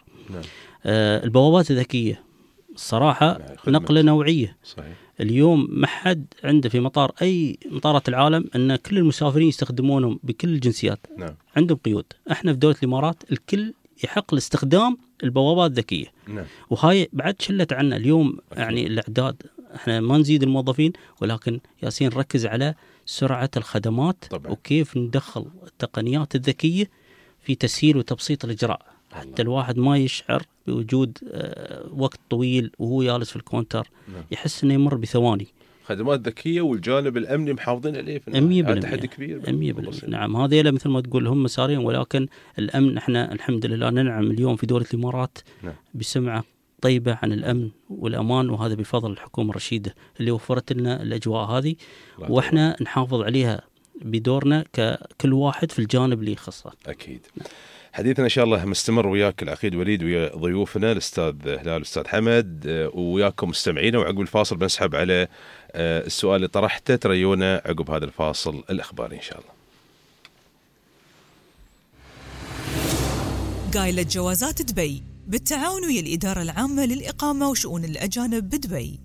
البوابات الذكية الصراحة نقلة نوعية. صحيح. اليوم ما حد عنده في مطار أي مطارات العالم أن كل المسافرين يستخدمونهم بكل الجنسيات. عندهم قيود. احنا في دولة الإمارات الكل يحق لاستخدام البوابات الذكية. وهاي بعد شلت عنا اليوم يعني الأعداد، احنا ما نزيد الموظفين ولكن ياسين نركز على سرعة الخدمات طبعا. وكيف ندخل التقنيات الذكية في تسهيل وتبسيط الإجراء حتى الواحد ما يشعر بوجود وقت طويل وهو جالس في الكونتر، يحس انه يمر بثواني. خدمات ذكية والجانب الأمني محافظين عليه في تحدي كبير 100%. نعم هذه مثل ما تقول هم مسارين، ولكن الأمن احنا الحمد لله ننعم اليوم في دولة الإمارات بسمعة طيبة عن الأمن والأمان، وهذا بفضل الحكومة الرشيدة اللي وفرت لنا الأجواء هذه، وإحنا نحافظ عليها بدورنا ككل واحد في الجانب اللي يخصه. أكيد. حديثنا إن شاء الله مستمر وياك العقيد وليد ويا ضيوفنا الأستاذ هلال والأستاذ حمد وياكم مستمعين، وعقب الفاصل بنسحب على السؤال اللي طرحته تريونا عقب هذا الفاصل الأخباري إن شاء الله. قايلة جوازات دبي بالتعاون ويا الإدارة العامة للإقامة وشؤون الأجانب بدبي.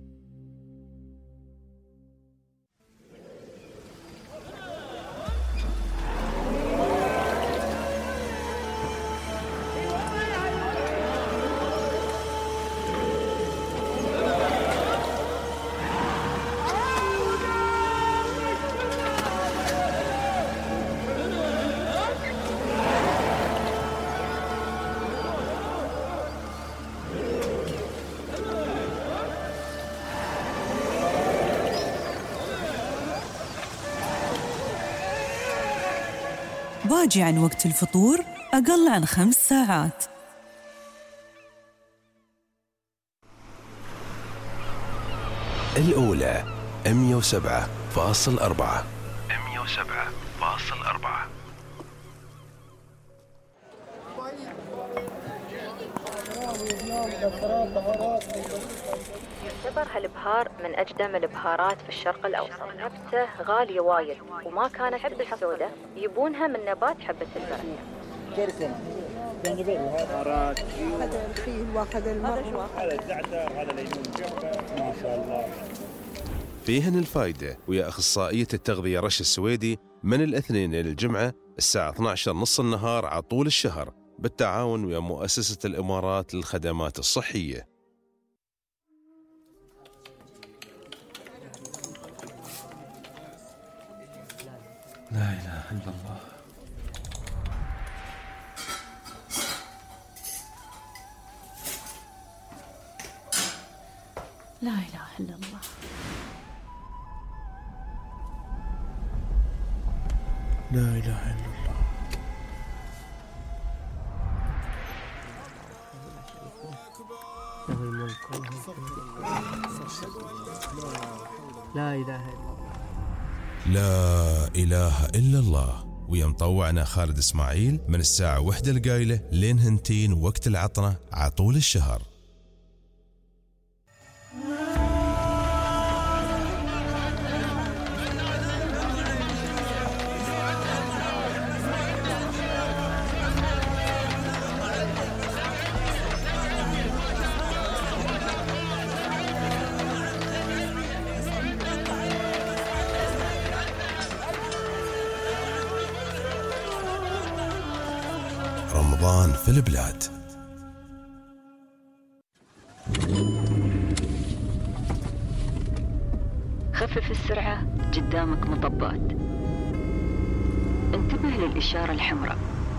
باجي عن وقت الفطور أقل عن 5 ساعات. الأولى 107.4. يعتبر هالبهار من أقدم البهارات في الشرق الأوسط. نبته غالية وايد وما كانت حبة السوداء يبونها من نبات حبة البركة. كرسنا جنجبيل بهارات هذا الفيل وهذا المر هذا الزعتر هذا الليمون ما شاء الله. فيهن الفايدة ويا أخصائية التغذية رشا السويدي من الاثنين إلى الجمعة الساعة 12 نص النهار على طول الشهر بالتعاون ويا مؤسسة الإمارات للخدمات الصحية. لا إله إلا الله. لا إله إلا الله. لا إله إلا الله. لا إله إلا الله. لا إله إلا الله. ويا مطوعنا خالد إسماعيل من الساعة 1 القايلة لين 2 وقت العطنة على طول الشهر. رمضان في البلاد. خفف السرعة، قدامك مطبات، انتبه للإشارة الحمراء،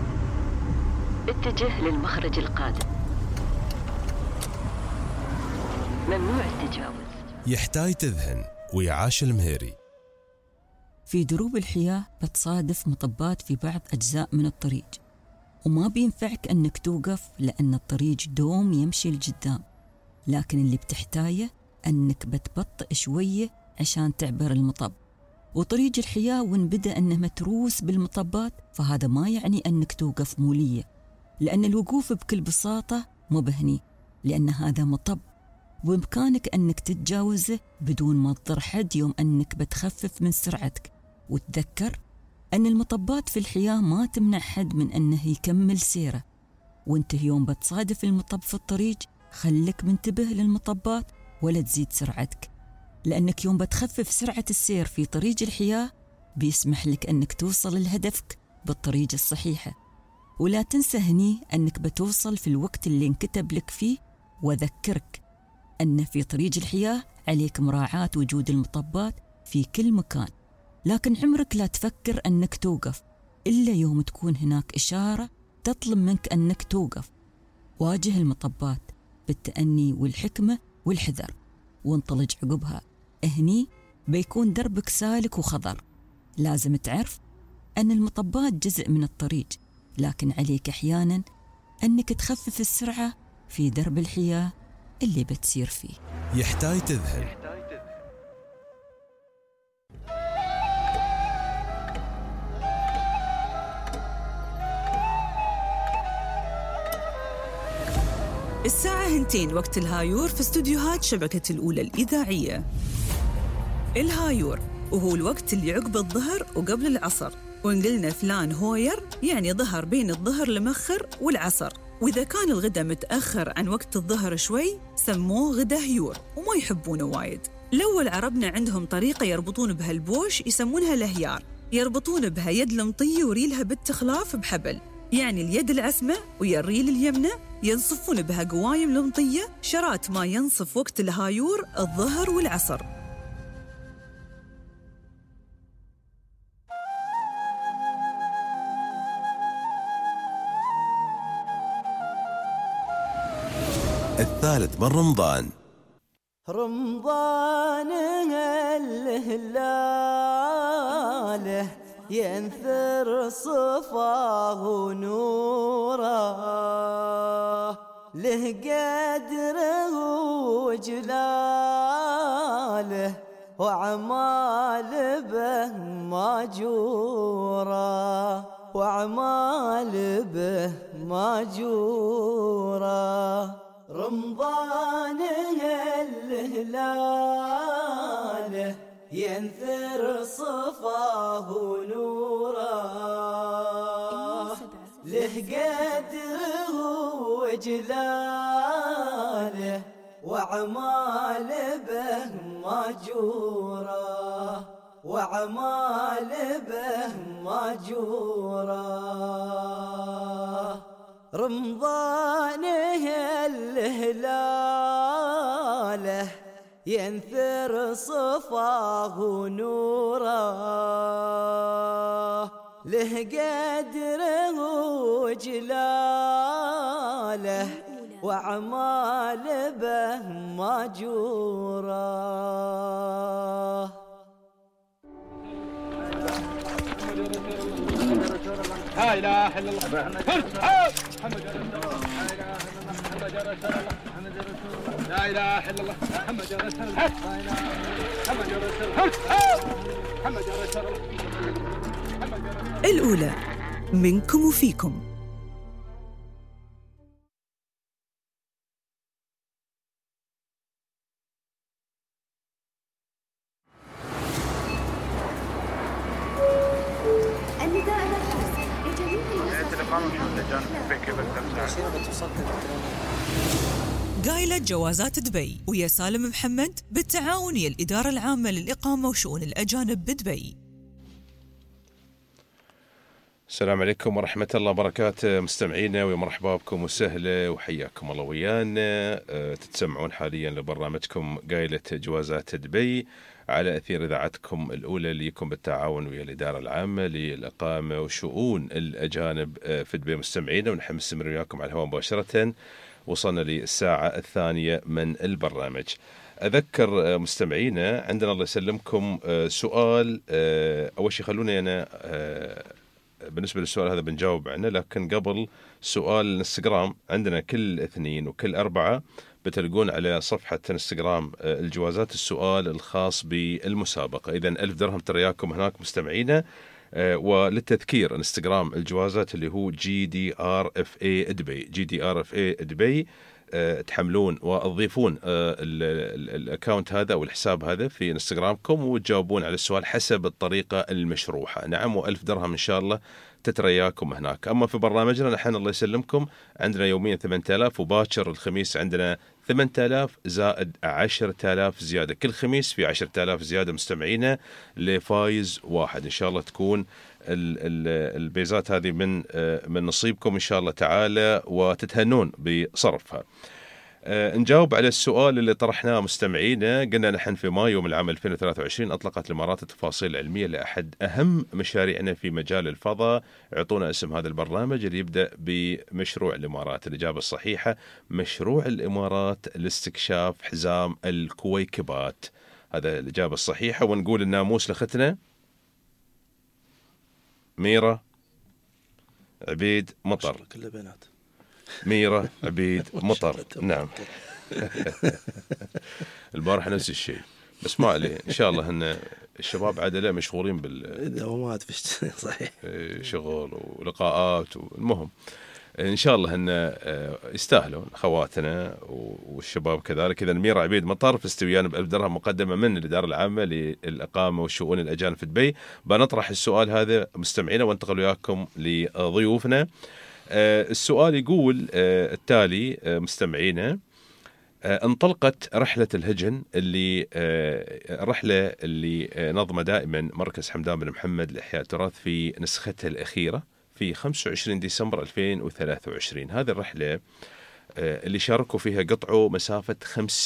اتجه للمخرج القادم، ممنوع التجاوز. يحتاج تذهن ويعاش المهيري. في دروب الحياة بتصادف مطبات في بعض أجزاء من الطريق، وما بينفعك أنك توقف لأن الطريق دوم يمشي لقدام، لكن اللي بتحتاجه أنك بتبطئ شوية عشان تعبر المطب. وطريق الحياة وإن بدأ أنه متروس بالمطبات، فهذا ما يعني أنك توقف مولية، لأن الوقوف بكل بساطة مبهني، لأن هذا مطب وبإمكانك أنك تتجاوزه بدون ما تضر حد يوم أنك بتخفف من سرعتك. وتذكر أن المطبات في الحياة ما تمنع حد من أنه يكمل سيره، وانت يوم بتصادف المطب في الطريق خلك منتبه للمطبات ولا تزيد سرعتك، لأنك يوم بتخفف سرعة السير في طريق الحياة بيسمح لك أنك توصل لهدفك بالطريقة الصحيحة. ولا تنسى هني أنك بتوصل في الوقت اللي انكتب لك فيه. وذكرك أن في طريق الحياة عليك مراعاة وجود المطبات في كل مكان، لكن عمرك لا تفكر أنك توقف إلا يوم تكون هناك إشارة تطلب منك أنك توقف. واجه المطبات بالتأني والحكمة والحذر، وانطلج عقبها. هني بيكون دربك سالك وخضر. لازم تعرف أن المطبات جزء من الطريق، لكن عليك أحياناً أنك تخفف السرعة في درب الحياة اللي بتسير فيه. يحتاج تذهن. الساعة 2 وقت الهايور في استوديوهات شبكة الأولى الإذاعية. الهايور وهو الوقت اللي عقب الظهر وقبل العصر، وإن قلنا فلان هوير يعني ظهر بين الظهر لمخر والعصر. وإذا كان الغدا متأخر عن وقت الظهر شوي سموه غدا هيور وما يحبونه وايد. الأول عربنا عندهم طريقة يربطون بها البوش يسمونها لهيار، يربطون بها يد المطية وريلها بالتخلاف بحبل، يعني اليد العسمة ويا الريل اليمنى ينصفون بها قوايم المطية شرات ما ينصف وقت الهايور الظهر والعصر. الثالث من رمضان. رمضان الهلال ينثر صفاه ونوره، له قدره وجلاله وأعمال به ماجوره، وأعمال به ماجوره. رمضان الهلال ينثر صفاه ونوره، له قدره وجلاله وأعمال به ماجوره، وأعمال به ماجوره. رمضان الهلال ينثر صفاه ونوره، له قدره وجلاله وأعمال به ماجوره. لا إله إلا الله محمد رسول الله، لا إله إلا الله محمد رسول الله، محمد رسول الله، محمد رسول الله. الأولى منكم وفيكم. قايلة جوازات دبي ويا سالم محمد بالتعاون ويا الإدارة العامة للإقامة وشؤون الأجانب بدبي. السلام عليكم ورحمة الله وبركاته مستمعينا، ومرحبا بكم وسهلا وحياكم الله ويانا. تتسمعون حاليا لبرنامجكم قايلة جوازات دبي على أثير إذاعتكم الأولى اللي يكون بالتعاون ويا الإدارة العامة للإقامة وشؤون الأجانب في دبي. مستمعينا ونحن مستمرين وياكم على الهواء مباشرة، وصلنا للساعة الثانية من البرنامج. أذكر مستمعينا عندنا الله يسلمكم سؤال. أول شيء خلوني أنا بالنسبة للسؤال هذا بنجاوب عنه، لكن قبل سؤال الانستغرام عندنا كل اثنين وكل أربعة بتلقون على صفحة انستغرام الجوازات السؤال الخاص بالمسابقة. إذن 1000 درهم ترياكم هناك مستمعينا. وللتذكير انستغرام الجوازات اللي هو GDRFA دبي، GDRFA دبي. تحملون وتضيفون الاكاونت هذا او الحساب هذا في انستغرامكم وتجاوبون على السؤال حسب الطريقة المشروحة. نعم، و1000 درهم ان شاء الله تترياكم هناك. اما في برنامجنا نحن الله يسلمكم عندنا يوميا 8000، وباكر الخميس عندنا 8000 زائد 10000 زيادة. كل خميس في 10000 زيادة مستمعينا لفايز واحد. ان شاء الله تكون البيزات هذه من نصيبكم إن شاء الله تعالى، وتتهنون بصرفها. نجاوب على السؤال اللي طرحناه مستمعينا. قلنا نحن في مايو من العام 2023 أطلقت الإمارات التفاصيل العلمية لأحد أهم مشاريعنا في مجال الفضاء. اعطونا اسم هذا البرنامج اللي يبدأ بمشروع الإمارات. الإجابة الصحيحة مشروع الإمارات لاستكشاف حزام الكويكبات. هذا الإجابة الصحيحة. ونقول الناموس لختنا ميرا عبيد مطر. كل بنات ميرا عبيد مطر. نعم. البارحة نفس الشيء، بس ما عليه. إن شاء الله أن الشباب عادة مشغولين بالدوامات صحيح، شغل ولقاءات. والمهم إن شاء الله أن يستاهلون خواتنا والشباب كذلك. إذا ميرا عبيد مطر في استويان ب1000 درهم مقدمة من الإدارة العامة للإقامة والشؤون الأجانب في دبي. بنطرح السؤال هذا مستمعينا وانتقل وياكم لضيوفنا. السؤال يقول التالي مستمعينا: انطلقت رحلة الهجن الرحلة اللي نظم دائما مركز حمدان بن محمد لإحياء التراث في نسختها الأخيرة في 25 ديسمبر 2023. هذه الرحلة اللي شاركوا فيها قطعوا مسافة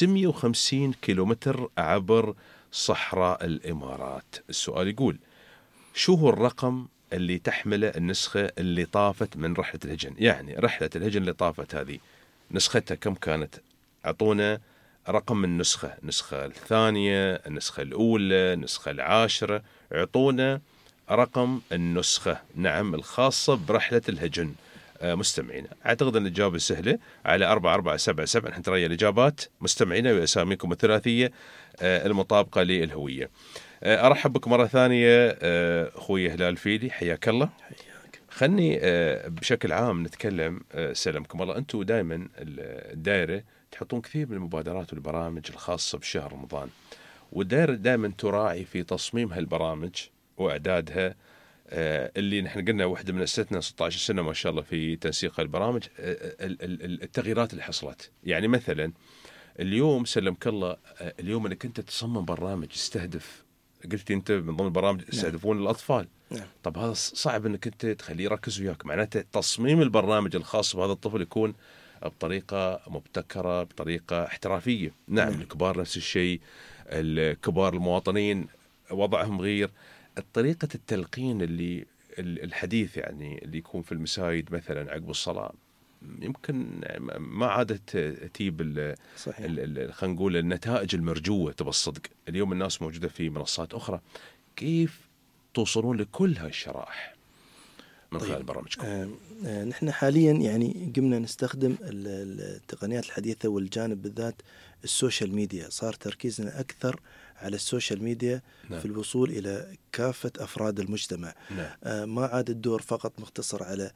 550 كيلومتر عبر صحراء الإمارات. السؤال يقول: شو هو الرقم اللي تحمله النسخة اللي طافت من رحلة الهجن؟ يعني رحلة الهجن اللي طافت هذه نسختها كم كانت؟ أعطونا رقم النسخة، النسخة الثانية، النسخة الأولى، النسخة العاشرة. اعطونا رقم النسخة، نعم، الخاصة برحلة الهجن. مستمعين أعتقد أن الإجابة سهلة على 4477. نحن ترى الإجابات مستمعينا وأساميكم الثلاثية المطابقة للهوية. أرحب بكم مرة ثانية أخوي هلال فيدي، حياك الله. خلني بشكل عام نتكلم. سلامكم الله. أنتم دائما الدائرة تحطون كثير من المبادرات والبرامج الخاصة بشهر رمضان، والدائرة دائما تراعي في تصميم هالبرامج وإعدادها اللي نحن قلنا واحدة من أسستنا 16 سنة ما شاء الله في تنسيق البرامج. التغييرات اللي حصلت، يعني مثلا اليوم سلمك الله، اليوم أنك أنت تصمم برنامج يستهدف، قلت أنت من ضمن البرامج يستهدفون الأطفال. طب هذا صعب أنك أنت تخليه يركز وياك. معناته تصميم البرنامج الخاص بهذا الطفل يكون بطريقة مبتكرة، بطريقة احترافية. نعم. الكبار نفس الشيء، الكبار المواطنين وضعهم غير. طريقة التلقين اللي الحديث يعني اللي يكون في المساجد مثلا عقب الصلاة يمكن ما عادت تجيب خلينا نقول النتائج المرجوة. تبى الصدق اليوم الناس موجودة في منصات أخرى. كيف توصلون لكل هاي الشرائح من خلال برامجكم؟ نحن حاليا يعني قمنا نستخدم التقنيات الحديثة، والجانب بالذات السوشيال ميديا. صار تركيزنا أكثر على السوشيال ميديا. نعم. في الوصول إلى كافة أفراد المجتمع. نعم. ما عاد الدور فقط مختصر على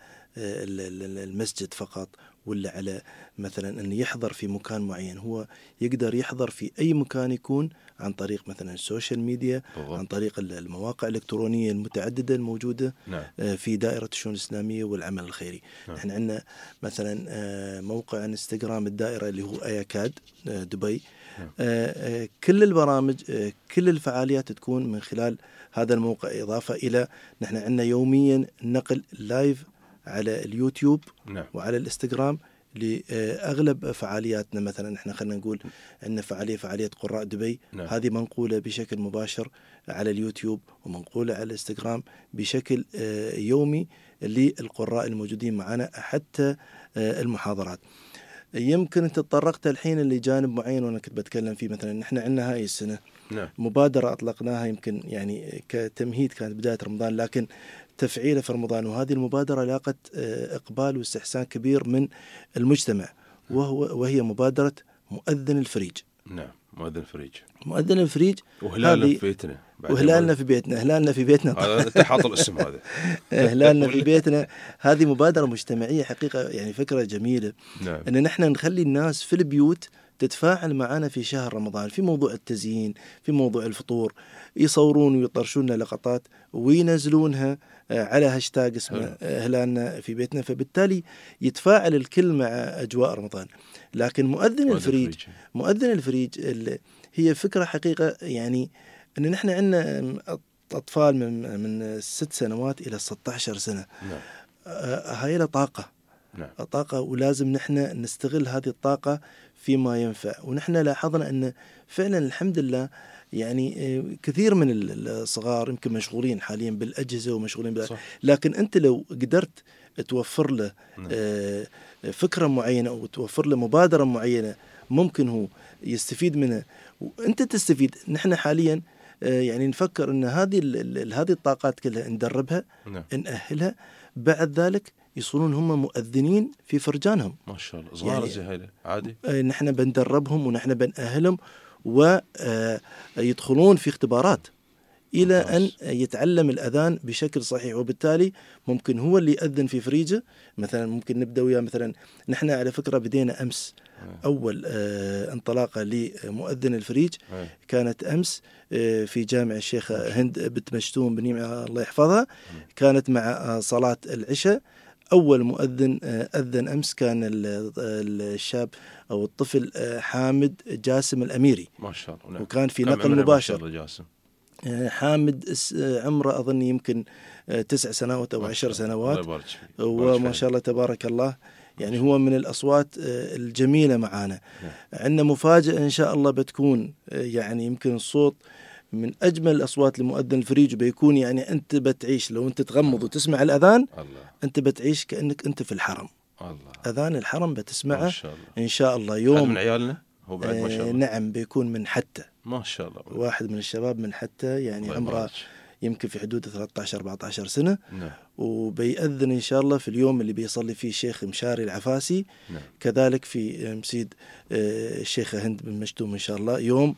المسجد فقط، ولا على مثلا أن يحضر في مكان معين. هو يقدر يحضر في أي مكان يكون عن طريق مثلا السوشيال ميديا، عن طريق المواقع الإلكترونية المتعددة الموجودة. نعم. في دائرة الشؤون الإسلامية والعمل الخيري. نعم. نحن عندنا مثلا موقع انستغرام الدائرة اللي هو اياكاد دبي. كل البرامج كل الفعاليات تكون من خلال هذا الموقع، إضافة إلى نحن عندنا يوميا نقل لايف على اليوتيوب وعلى الانستغرام لأغلب فعالياتنا. مثلا احنا خلينا نقول عندنا فعالية قراء دبي، هذه منقولة بشكل مباشر على اليوتيوب ومنقولة على الانستغرام بشكل يومي للقراء الموجودين معنا، حتى المحاضرات. يمكن انت تطرقت الحين لجانب معين وانا كنت بتكلم فيه. مثلا نحن عندنا هاي السنة مبادرة أطلقناها، يمكن يعني كتمهيد كانت بداية رمضان، لكن تفعيله في رمضان، وهذه المبادرة لاقت إقبال واستحسان كبير من المجتمع، وهي مبادرة مؤذن الفريج. نعم، مؤذن الفريج وهلالنا في بيتنا. وهلالنا في بيتنا، هلالنا في بيتنا. أنت حاط الاسم هذا. هلالنا في بيتنا. هذه مبادرة مجتمعية حقيقة، يعني فكرة جميلة. نعم. أن نحن نخلي الناس في البيوت تتفاعل معنا في شهر رمضان، في موضوع التزيين، في موضوع الفطور، يصورون ويطرشون لقطات وينزلونها على هاشتاج اسمه هلالنا في بيتنا، فبالتالي يتفاعل الكل مع أجواء رمضان. لكن مؤذن الفريج هي فكرة حقيقة، يعني أن نحن عندنا أطفال من 6 سنوات إلى 16 سنة. هاي له طاقة، ولازم نحن نستغل هذه الطاقة فيما ينفع. ونحن لاحظنا أن فعلا الحمد لله يعني كثير من الصغار يمكن مشغولين حاليا بالأجهزة ومشغولين لكن أنت لو قدرت توفر له فكرة معينة أو توفر له مبادرة معينة ممكن هو يستفيد منها وأنت تستفيد. نحن حاليا يعني نفكر أن هذه الطاقات كلها ندربها، نأهلها، بعد ذلك يصيرون هم مؤذنين في فرجانهم. ما شاء الله، صغار يعني زي هاي عادي. نحن بندربهم ونحن بنأهلهم ويدخلون في اختبارات إلى أن يتعلم الأذان بشكل صحيح، وبالتالي ممكن هو اللي يأذن في فريجه. مثلا ممكن نبدأ وياه، مثلا نحن على فكرة بدينا أمس أول انطلاقة لمؤذن الفريج كانت أمس في جامع الشيخة هند بنت مشتوم بنيمة الله يحفظها، كانت مع صلاة العشاء. أول مؤذن أذن أمس كان الشاب أو الطفل حامد جاسم الأميري، ما شاء الله. وكان في نقل مباشر. حامد عمره أظن يمكن 9 سنوات أو 10 سنوات، وما شاء الله تبارك الله، يعني هو من الأصوات الجميلة معانا. عندنا مفاجأة إن شاء الله بتكون، يعني يمكن الصوت من أجمل الأصوات لمؤذن الفريج، بيكون يعني أنت بتعيش لو أنت تغمض وتسمع الأذان أنت بتعيش كأنك أنت في الحرم. أذان الحرم بتسمعه إن شاء الله يوم من عيالنا هو بعد ما شاء الله. نعم، بيكون من حتى ما شاء الله، واحد من الشباب من حتى، يعني عمره يمكن في حدود 13-14 سنة. وبيأذن إن شاء الله في اليوم اللي بيصلي فيه الشيخ مشاري العفاسي. كذلك في مسجد الشيخة هند بن مشتوم إن شاء الله يوم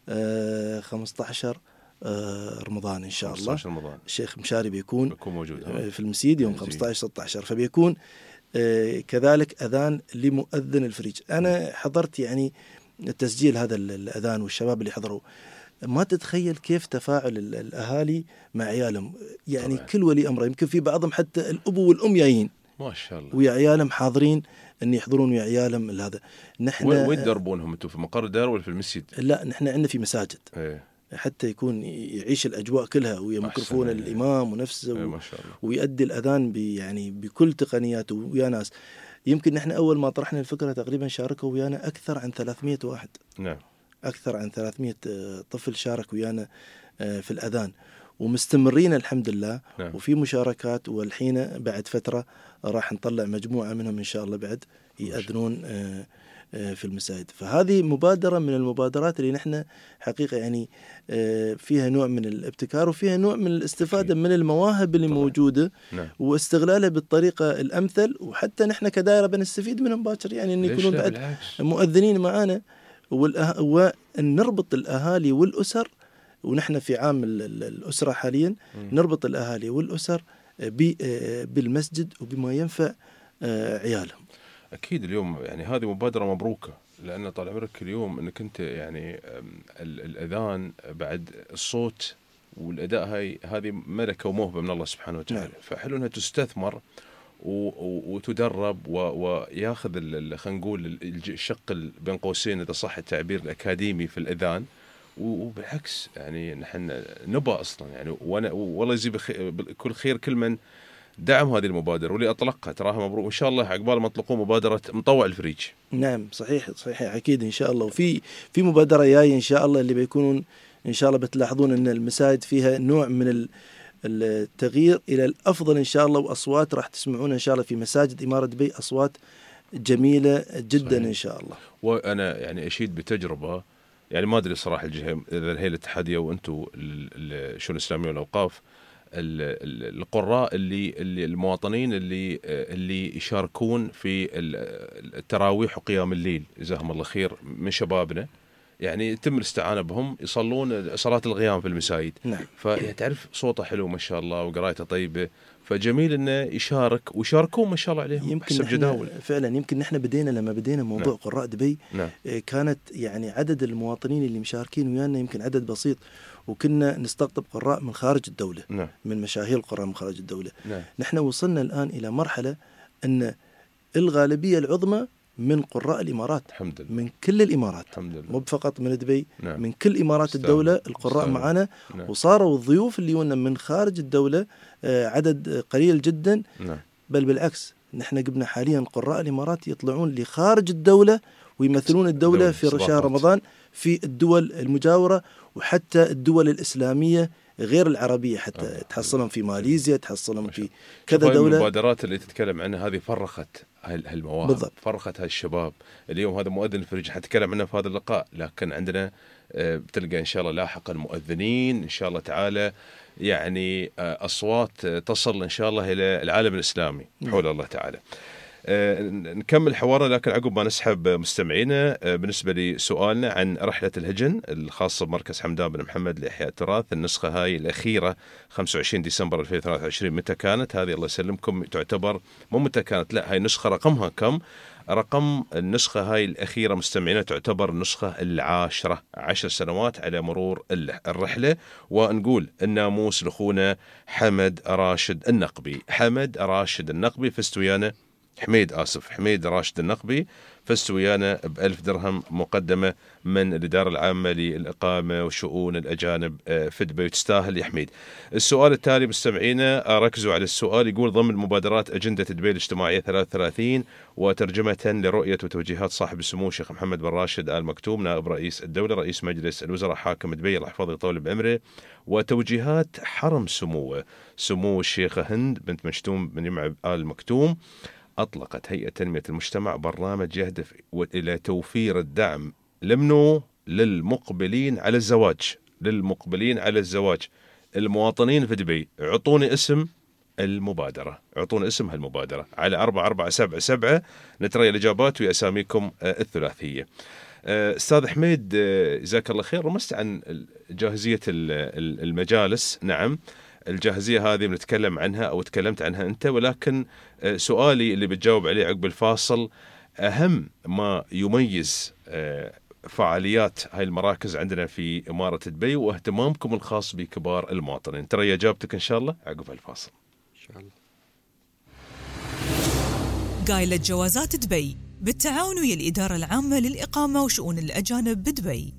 15 رمضان إن شاء الله. الشيخ مشاري بيكون موجود في المسجد يوم 15-16، فبيكون كذلك أذان لمؤذن الفريج. أنا حضرت يعني تسجيل هذا الأذان والشباب اللي حضروا، ما تتخيل كيف تفاعل الأهالي مع عيالهم، يعني طبعا. كل ولي أمره، يمكن في بعضهم حتى الأبو والأم جايين ما شاء الله ويا عيالهم حاضرين أن يحضرون ويا عيالهم هذا. نحن وين تدربونهم أنتم، في مقر الدار ولا في المسجد؟ لا، نحن عندنا في مساجد حتى يكون يعيش الأجواء كلها ويا ميكروفون الإمام ونفسه ما شاء الله. ويؤدي الأذان يعني بكل تقنياته ويا ناس. يمكن نحن أول ما طرحنا الفكرة تقريبا شاركوا ويانا أكثر عن 300 واحد. نعم، أكثر عن 300 طفل شارك ويانا في الأذان، ومستمرين الحمد لله. نعم. وفي مشاركات، والحين بعد فترة راح نطلع مجموعة منهم إن شاء الله بعد يأذنون في المساجد. فهذه مبادرة من المبادرات اللي نحن حقيقة يعني فيها نوع من الابتكار وفيها نوع من الاستفادة من المواهب اللي موجودة. نعم. واستغلالها بالطريقة الأمثل، وحتى نحن كدائرة بنستفيد منهم باكر، يعني أن يكونون بعد مؤذنين معانا، ونربط الأهالي والأسر. ونحن في عام الأسرة حاليا نربط الأهالي والأسر بالمسجد وبما ينفع عيالهم. أكيد اليوم يعني هذه مبادرة مبروكة، لأن طال عمرك اليوم أنك أنت يعني الأذان بعد الصوت والأداء هذه ملكة وموهبة من الله سبحانه وتعالى. فحلو أنها تستثمر وتدرب وياخذ خلينا نقول الشق بين قوسين إذا صح التعبير الأكاديمي في الأذان، وبالعكس يعني نحن نبى اصلا يعني، وانا والله يجزي كل خير كل من دعم هذه المبادره واللي اطلقها، تراها مبروك، وان شاء الله عقبال ما يطلقون مبادره مطوع الفريج. نعم صحيح اكيد ان شاء الله. وفي مبادره جايه ان شاء الله اللي بيكونون ان شاء الله، بتلاحظون ان المساجد فيها نوع من التغيير الى الافضل ان شاء الله، واصوات راح تسمعون ان شاء الله في مساجد اماره دبي، اصوات جميله جدا صحيح. ان شاء الله. وانا يعني اشيد بتجربه، يعني ما ادري صراحه الجهه اذا هي الاتحاديه وانتم الشؤون الاسلاميه والاوقاف، القراء اللي المواطنين اللي يشاركون في التراويح وقيام الليل جزاهم الله خير من شبابنا، يعني يتم الاستعانه بهم يصلون صلاه القيام في المساجد. نعم. فتعرف صوته حلو ما شاء الله وقرايته طيبه، فجميل انه يشارك ويشاركون ما شاء الله عليهم بحسب جداول. فعلا يمكن نحن لما بدينا موضوع نعم. قراء دبي نعم. كانت يعني عدد المواطنين اللي مشاركين ويانا يمكن عدد بسيط، وكنا نستقطب قراء من خارج الدولة نعم. من مشاهير القراء من خارج الدولة نعم. نحن وصلنا الآن إلى مرحلة أن الغالبية العظمى من قراء الإمارات، الحمد لله. من كل الإمارات، مو فقط من دبي نعم. من كل إمارات الدولة القراء معنا نعم. وصاروا الضيوف اللي يونا من خارج الدولة عدد قليل جدا نعم. بل بالعكس نحن قبنا حاليا قراء الإمارات يطلعون لخارج الدولة ويمثلون الدولة في شهر رمضان في الدول المجاورة وحتى الدول الإسلامية غير العربية، حتى تحصلهم في ماليزيا، تحصلهم في كذا دولة. المبادرات اللي تتكلم عنها هذه فرخت هالمواهب بالضبط. فرخت هالشباب. اليوم هذا مؤذن الفريج حتكلم عنه في هذا اللقاء، لكن عندنا بتلقى إن شاء الله لاحقا مؤذنين إن شاء الله تعالى، يعني أصوات تصل إن شاء الله إلى العالم الإسلامي حول الله تعالى. نكمل حوارنا، لكن عقب ما نسحب مستمعينا بالنسبة لسؤالنا عن رحلة الهجن الخاصة بمركز حمدان بن محمد لإحياء التراث، النسخة هاي الأخيرة 25 ديسمبر 2023 متى كانت هذه؟ الله يسلمكم تعتبر مو متى كانت، لا هاي نسخة رقمها كم؟ رقم النسخة هاي الأخيرة مستمعينا تعتبر النسخة العاشرة، 10 سنوات على مرور الرحلة. ونقول الناموس لأخونا حمد راشد النقبي. حمد راشد النقبي فزت ويانا حميد راشد النقبي فزت ويانا ب1000 درهم مقدمة من الإدارة العامة للإقامة وشؤون الأجانب في دبي، وتستاهل يا حميد. السؤال التالي مستمعينا ركزوا على السؤال، يقول ضمن مبادرات أجندة دبي الاجتماعية 33 وترجمة لرؤية وتوجيهات صاحب السمو الشيخ محمد بن راشد آل مكتوم نائب رئيس الدولة رئيس مجلس الوزراء حاكم دبي الله يحفظه ويطول بعمره، وتوجيهات حرم سموه سمو الشيخة هند بنت مشتوم بن جمعة آل مكتوم، أطلقت هيئة تنمية المجتمع برنامج يهدف إلى توفير الدعم للمقبلين على الزواج المواطنين في دبي. اعطوني اسم المبادرة، اعطوني اسم هالمبادرة على 4477 نترى الإجابات وأساميكم الثلاثية. أستاذ حميد جزاك الله خير، رمزت عن جاهزية المجالس. نعم الجاهزية هذه بنتكلم عنها أو تكلمت عنها أنت، ولكن سؤالي اللي بتجاوب عليه عقب الفاصل أهم ما يميز فعاليات هاي المراكز عندنا في إمارة دبي واهتمامكم الخاص بكبار المواطنين. ترى إجابتك إن شاء الله عقب الفاصل إن شاء الله. قايلة جوازات دبي بالتعاون ويا الإدارة العامة للإقامة وشؤون الأجانب بدبي.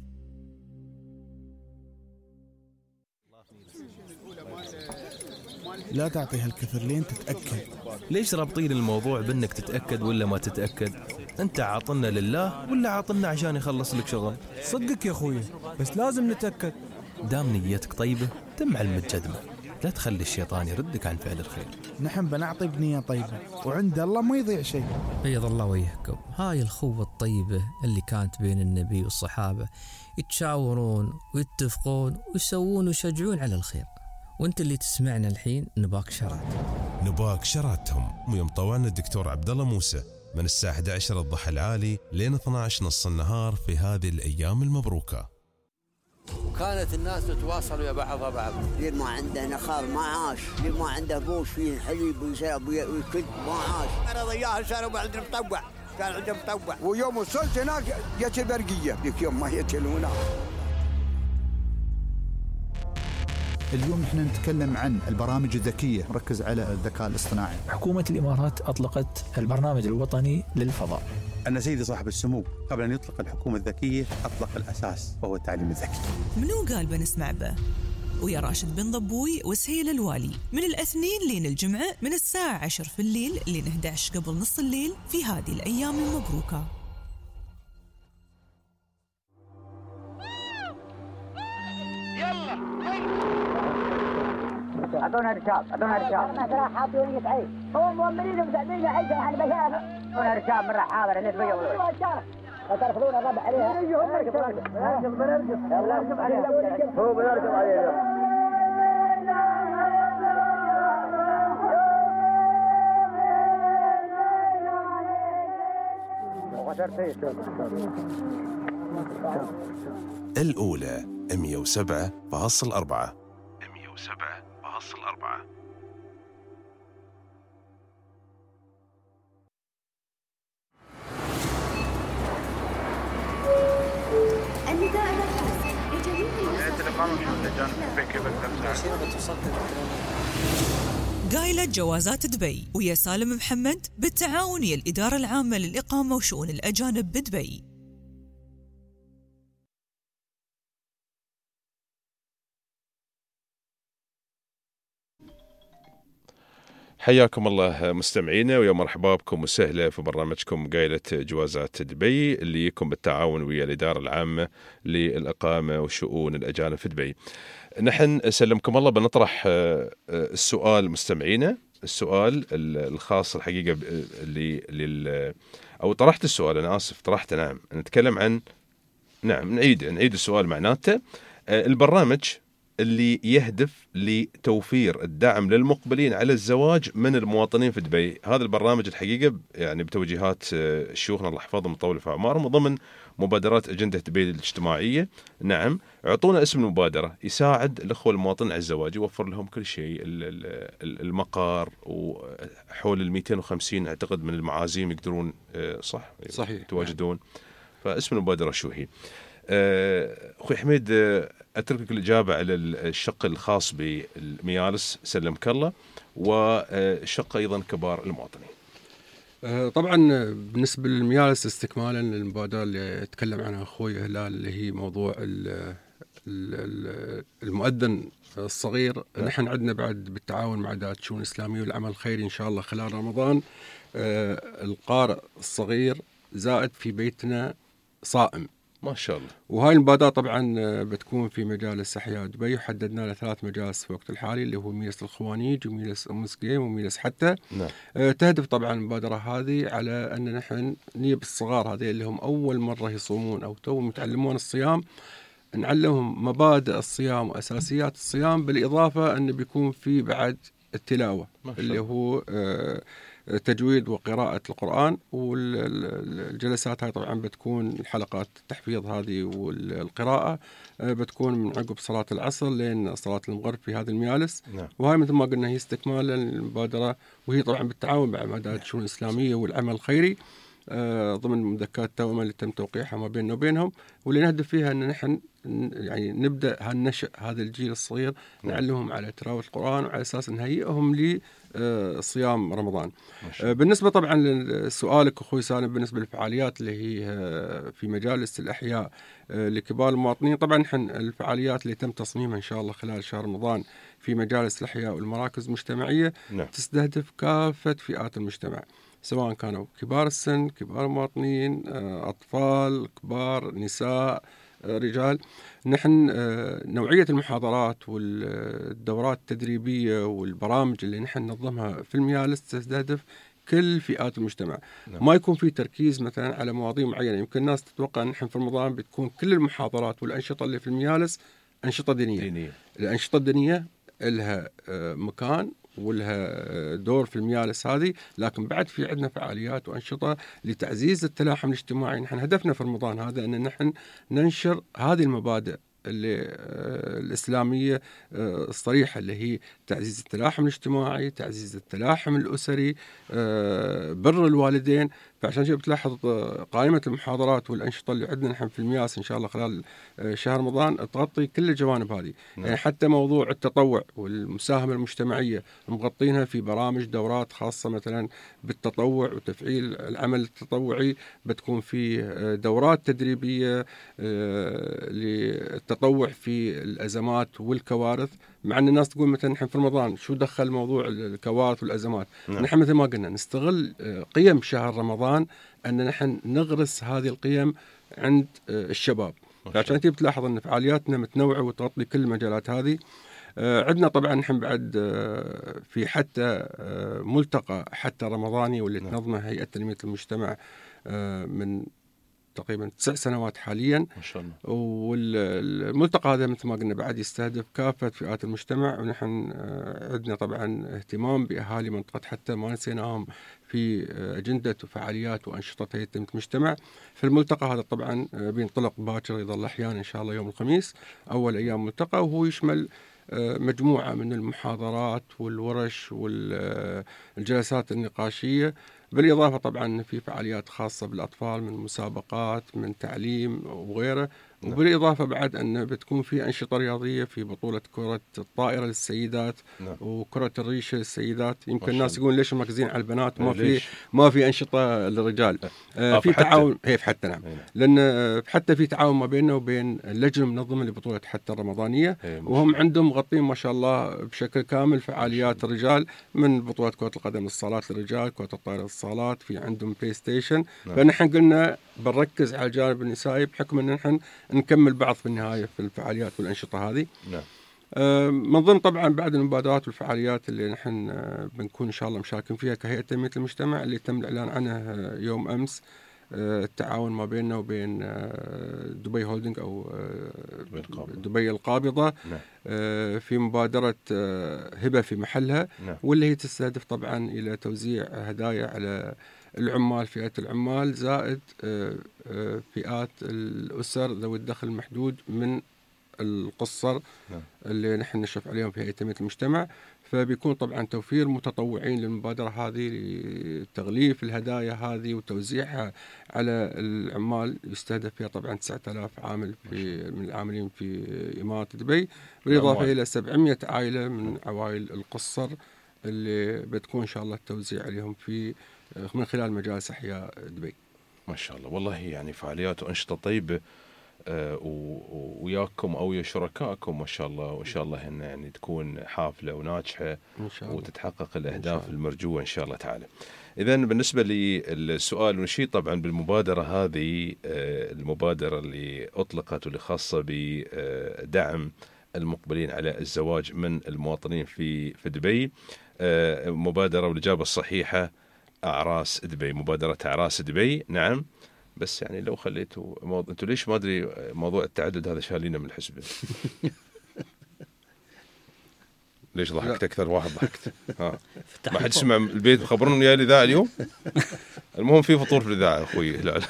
لا تعطي هالكثر لين تتأكد. ليش رابطين الموضوع بأنك تتأكد ولا ما تتأكد؟ أنت عاطلنا لله ولا عاطلنا عشان يخلص لك شغل؟ صدقك يا أخوي، بس لازم نتأكد. دام نيتك طيبة تم على المتجدمة، لا تخلي الشيطان يردك عن فعل الخير. نحن بنعطي بنية طيبة وعند الله ما يضيع شيء. بيض الله وجهكم. هاي الخوة الطيبة اللي كانت بين النبي والصحابة، يتشاورون ويتفقون ويسوون ويشجعون على الخير. وانت اللي تسمعنا الحين نباك شراتهم ويوم طوعنا الدكتور عبد الله موسى من الساعة 11 الضحى العالي لين 12 نص النهار في هذه الأيام المبروكة. وكانت الناس تتواصل ويا بعضها بعض. اللي ما عنده نخال ما عاش، اللي ما عنده بوش فيه حليب ويكد ما عاش. أنا ضياها صاروا عندنا مطوع، كان عندنا مطوع. ويوم وصلت هناك جت البرقية، ذيك يوم ما يتلونا. اليوم نحن نتكلم عن البرامج الذكية، نركز على الذكاء الاصطناعي. حكومة الإمارات أطلقت البرنامج الوطني للفضاء أن سيدي صاحب السمو قبل أن يطلق الحكومة الذكية أطلق الأساس وهو التعليم الذكي. منو قال بنسمع به؟ ويا راشد بن ضبوي وسهيل الوالي من الاثنين لين الجمعة من الساعة 10 في الليل لين 11 قبل نص الليل في هذه الأيام المبروكة. أعطونا رشاب أنا ترى حاطين يتعيش هم مؤمنين ومساعدين عيشة يعني بيان أعطونا رشاب من حاضر اللي تبيض ترفضون الربع عليها نرجف عليها هو بنرجف عليها الأولى 107.4. قايلة جوازات دبي ويا سالم محمد بالتعاون ويا الإدارة العامة للإقامة وشؤون الأجانب بدبي. حياكم الله مستمعينا ويا مرحبا بكم وسهلا في برنامجكم قايلة جوازات دبي اللي يكون بالتعاون ويا الإدارة العامة للإقامة وشؤون الأجانب في دبي. نحن سلمكم الله بنطرح السؤال مستمعينا، السؤال الخاص الحقيقة اللي أو طرحت السؤال، أنا آسف طرحت، نعم نتكلم عن، نعم نعيد السؤال معناته البرنامج اللي يهدف لتوفير الدعم للمقبلين على الزواج من المواطنين في دبي. هذا البرنامج الحقيقة يعني بتوجيهات شيوخنا الله يحفظهم ويطول في أعمارهم ضمن مبادرات أجندة دبي الاجتماعية. نعم اعطونا اسم المبادرة يساعد الأخوة المواطنين على الزواج، يوفر لهم كل شيء، المقار وحول 250 أعتقد من المعازيم يقدرون صحيح يتواجدون. فاسم المبادرة شو هي؟ أخوي حميد أتركك الإجابة على الشق الخاص بالميالس سلمك الله، وشق أيضا كبار المواطنين. طبعا بالنسبة للميالس استكمالا للمبادرة اللي تكلم عنها أخوي هلال اللي هي موضوع المؤذن الصغير، نحن عندنا بعد بالتعاون مع إدارة الشؤون الإسلامية والعمل الخيري إن شاء الله خلال رمضان القارئ الصغير زائد في بيتنا صائم ما شاء الله. وهاي المبادرة طبعا بتكون في مجالس أحياء دبي، وحددنا له 3 مجالس في الوقت الحالي اللي هو ميلس الخوانيج وميلس أم سقيم وميلس حتى. نعم. تهدف طبعا المبادرة هذه على أن نحن نجيب الصغار هذه اللي هم أول مرة يصومون أو تو متعلمون الصيام، نعلمهم مبادئ الصيام وأساسيات الصيام، بالإضافة أن بيكون في بعد التلاوة اللي هو تجويد وقراءة القرآن. والجلسات هاي طبعا بتكون حلقات التحفيظ هذه والقراءة بتكون من عقب صلاة العصر لين صلاة المغرب في هذه الميالس. نعم. وهاي مثل ما قلنا هي استكمالا للمبادرة، وهي طبعا بالتعاون مع إدارة الشؤون الإسلامية والعمل الخيري ضمن مذكرات التوأمة اللي تم توقيعها ما بيننا وبينهم، واللي نهدف فيها أن نحن يعني نبدأ هالنشأ هذا الجيل الصغير نعلمهم على تلاوة القرآن وعلى أساس نهيئهم لصيام رمضان. بالنسبة طبعا لسؤالك أخوي سالم بالنسبة للفعاليات اللي هي في مجالس الأحياء لكبار المواطنين، طبعا نحن الفعاليات اللي تم تصميمها إن شاء الله خلال شهر رمضان في مجالس الأحياء والمراكز المجتمعية تستهدف كافة فئات المجتمع، سواء كانوا كبار السن، كبار المواطنين، أطفال، كبار، نساء، رجال. نحن نوعية المحاضرات والدورات التدريبية والبرامج اللي نحن ننظمها في الميالس تستهدف كل فئات المجتمع. ما يكون في تركيز مثلا على مواضيع معينة. يمكن الناس تتوقع أن نحن في رمضان بتكون كل المحاضرات والأنشطة اللي في الميالس أنشطة دينية. الأنشطة الدينية لها مكان ولها دور في الميالس هذه، لكن بعد في عندنا فعاليات وأنشطة لتعزيز التلاحم الاجتماعي. نحن هدفنا في رمضان هذا أن نحن ننشر هذه المبادئ الإسلامية الصريحة، اللي هي تعزيز التلاحم الاجتماعي، تعزيز التلاحم الأسري، بر الوالدين. فعشان كذا بتلاحظ قائمة المحاضرات والأنشطة اللي عندنا نحن في المياس إن شاء الله خلال شهر رمضان تغطي كل الجوانب هذه. يعني حتى موضوع التطوع والمساهمة المجتمعية مغطينها في برامج دورات خاصة مثلا بالتطوع وتفعيل العمل التطوعي. بتكون في دورات تدريبية للتطوع في الأزمات والكوارث. مع أن الناس تقول مثلا نحن في رمضان شو دخل موضوع الكوارث والأزمات؟ نحن مثل ما قلنا نستغل قيم شهر رمضان أن نحن نغرس هذه القيم عند الشباب. عشان كذا بتلاحظ أن فعالياتنا متنوعة وتغطي كل المجالات هذه. عندنا طبعا نحن بعد في حتى ملتقى حتى رمضاني واللي تنظمه هيئة تنمية المجتمع من تقريبا 9 سنوات حاليا ما شاء الله. والملتقى هذا مثل ما قلنا بعد يستهدف كافة فئات المجتمع، ونحن عندنا طبعا اهتمام بأهالي منطقة حتى ما نسيناهم في أجندة وفعاليات وأنشطة هيئة تنمية المجتمع. في الملتقى هذا طبعا بينطلق باكر يظل أحيانا إن شاء الله يوم الخميس أول أيام ملتقى، وهو يشمل مجموعة من المحاضرات والورش والجلسات النقاشية، بالإضافة طبعا في فعاليات خاصة بالأطفال من مسابقات من تعليم وغيره. وبالإضافة بعد أن بتكون في أنشطة رياضية في بطولة كرة الطائرة للسيدات وكرة الريشة للسيدات. يمكن الناس يقولون ليش مركزين على البنات ما في أنشطة للرجال؟ في تعاون حتى نعم، لأن حتى في تعاون ما بيننا وبين اللجنة المنظمة لبطولة حتى الرمضانية، وهم عندهم مغطين ما شاء الله بشكل كامل فعاليات الرجال، من بطولة كرة القدم للصالات للرجال، كرة الطائرة للصالات، في عندهم بلاي ستيشن. فنحن قلنا بنركز على الجانب النسائي بحكم أن نحن نكمل بعض في النهاية في الفعاليات والأنشطة هذه. من ضمن طبعا بعد المبادرات والفعاليات اللي نحن بنكون إن شاء الله مشاركين فيها كهيئة تنمية المجتمع اللي تم الإعلان عنه يوم أمس، التعاون ما بيننا وبين دبي هولدنج أو دبي القابضة في مبادرة هبة في محلها، واللي هي تستهدف طبعا إلى توزيع هدايا على العمال، فئات العمال زائد فئات الأسر ذوي الدخل المحدود من القصر اللي نحن نشرف عليهم في هيئة تنمية المجتمع. فبيكون طبعا توفير متطوعين للمبادرة هذه لتغليف الهدايا هذه وتوزيعها على العمال. يستهدف فيها طبعا 9000 عامل من العاملين في إمارة دبي، بالإضافة إلى 700 عائلة من عوائل القصر اللي بتكون إن شاء الله التوزيع عليهم في من خلال مجالس أحياء دبي. ما شاء الله، والله يعني فعاليات وأنشطة طيبة وياكم أو يا شركائكم ما شاء الله، وإن شاء الله إن يعني تكون حافلة وناجحة وتتحقق الأهداف المرجوة إن شاء الله تعالى. إذن بالنسبة للسؤال ونشيد طبعا بالمبادرة هذه، المبادرة اللي أطلقت واللي خاصة بدعم المقبلين على الزواج من المواطنين في دبي، مبادرة والإجابة الصحيحة أعراس دبي، مبادرة أعراس دبي. نعم، بس يعني لو خليتوا أنتوا ليش ما أدري موضوع التعدد هذا شالينا من الحسبة؟ ليش ضحكت أكثر واحد ضحكت؟ ما حد سمع البيت خبرنا يا الإذاعة اليوم. المهم في فطور في الإذاعة أخوي هلال.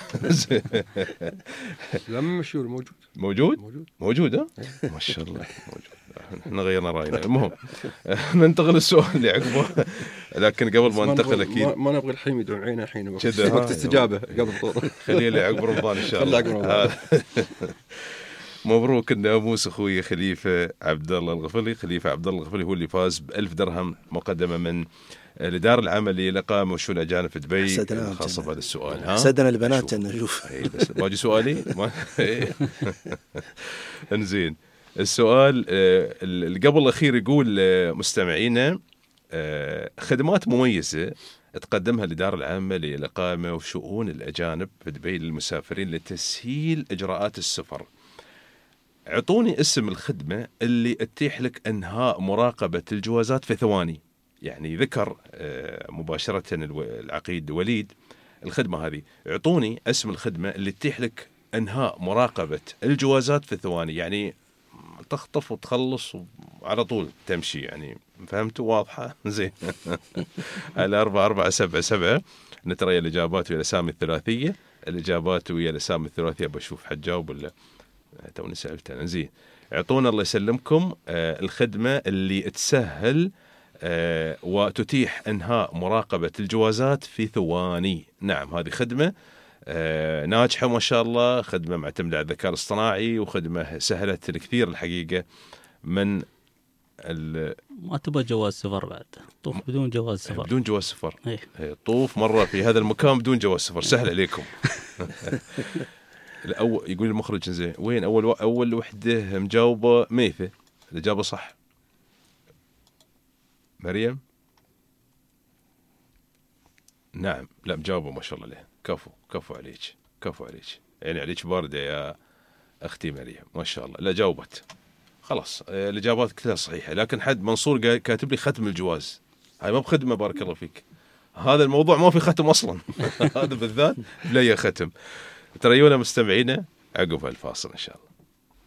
لما مشيور موجود ها؟ ما شاء الله موجود. احنا غيرنا راينا. المهم ننتقل للسؤال اللي عقبه، لكن قبل ما ننتقل اكيد ما نبغى الحين يدعون عينا الحين وقت استجابه قبل الطور. خليه لي عقب رمضان ان شاء الله. مبروك الناموس اخوي خليفه عبد الله الغفلي. خليفه عبد الله الغفلي هو اللي فاز ب1000 درهم مقدمه من الإدارة العملية لإقامة وشؤون الأجانب في دبي، خاصة بهذا السؤال. حسدنا البنات نشوف. بس باجي سؤالي. انزين، السؤال اللي قبل الأخير يقول مستمعينا خدمات مميزة تقدمها الإدارة العامة للإقامة وشؤون الأجانب في دبي للمسافرين لتسهيل إجراءات السفر. اعطوني اسم الخدمة اللي تتيح لك إنهاء مراقبة الجوازات في ثواني. يعني ذكر مباشرة العقيد وليد الخدمة هذه. اعطوني اسم الخدمة اللي تتيح لك إنهاء مراقبة الجوازات في ثواني، يعني تخطف وتخلص وعلى طول تمشي. يعني فهمتوا؟ واضحة؟ زين. على 4477 نترى الإجابات ويا الأسامي الثلاثية. الإجابات ويا الأسامي الثلاثية بشوف حتجاوب ولا توني سألت أنا. زين، اعطونا الله يسلمكم الخدمة اللي تسهل وتتيح انهاء مراقبة الجوازات في ثواني. نعم، هذه خدمة ناجحة ما شاء الله، خدمة معتمدة على الذكاء الاصطناعي، وخدمة سهلت الكثير الحقيقة من ما تبغى جواز سفر بعد، طوف بدون جواز سفر. بدون جواز سفر. طوف مرة في هذا المكان بدون جواز سفر، سهل عليكم. يقول المخرج زين وين أول وحدة مجاوبة؟ ميثة الإجابة صح. مريم نعم، لا مجاوبة ما شاء الله عليه. كفو عليك، كفو عليك، يعني عليك باردة يا أختي مريم ما شاء الله. لا جاوبت خلاص، الإجابات كلها صحيحة، لكن حد منصور كاتب لي ختم الجواز. هاي ما بخدمة، بارك الله فيك. هذا الموضوع ما في ختم أصلا. هذا بالذات لا ختم. تريونا مستمعينا عقب الفاصل إن شاء الله.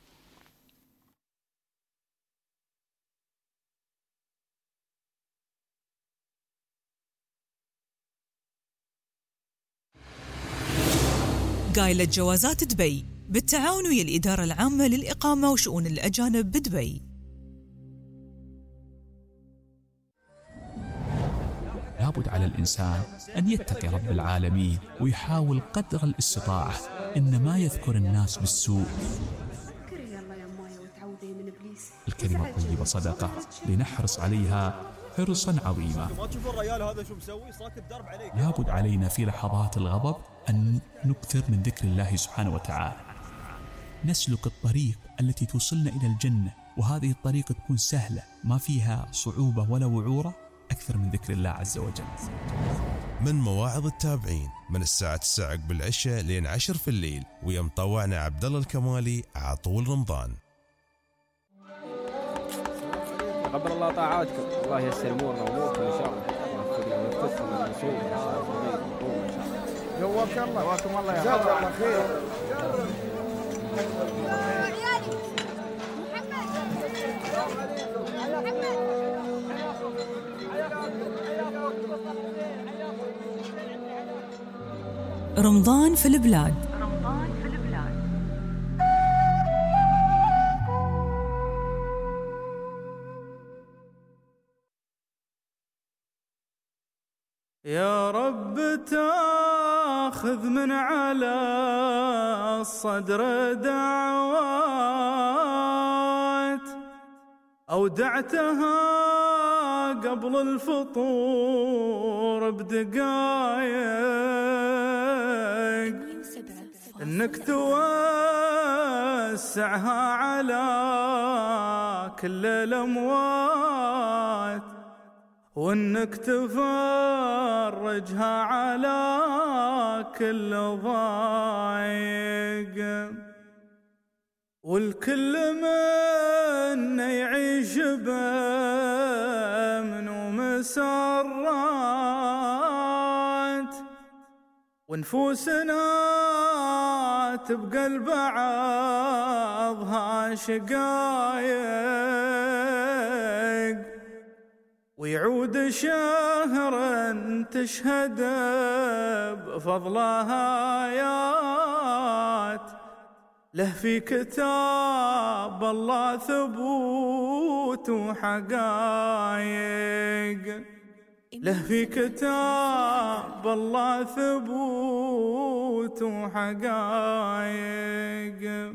قايلة جوازات دبي بالتعاون ويا الإدارة العامة للإقامة وشؤون الأجانب بدبي. لابد على الإنسان أن يتقي رب العالمين ويحاول قدر الاستطاعة إن ما يذكر الناس بالسوء. الكلمة الطيبة صدقة، لنحرص عليها حرصا عظيما. لابد علينا في لحظات الغضب أن نكثر من ذكر الله سبحانه وتعالى، نسلك الطريق التي توصلنا إلى الجنة، وهذه الطريق تكون سهلة ما فيها صعوبة ولا وعورة، أكثر من ذكر الله عز وجل. من مواعظ التابعين من الساعة 9 قبل العشاء لين 10 في الليل، ويا مطوعنا عبد الله الكمالي عطول رمضان. تقبل الله طاعاتكم، الله ييسر امورنا واموركم ان شاء الله، ويوفقنا ويوفقكم للوصول ان شاء الله. جواك الله، جواكم الله يا جزاك الله خير. رمضان في البلاد. يا رب تاخذ من على الصدر دعوات أودعتها قبل الفطور بدقايق، إنك توسعها على كل الأموات، وإنك تفرجها على كل ضايق، والكل منا يعيش بأمن ومسرات، ونفوسنا تبقى لبعضها شقايق، ويعود شهرا تشهد بفضلها آيات، له في كتاب الله ثبوت وحقايق، له في كتاب الله ثبوت وحقايق.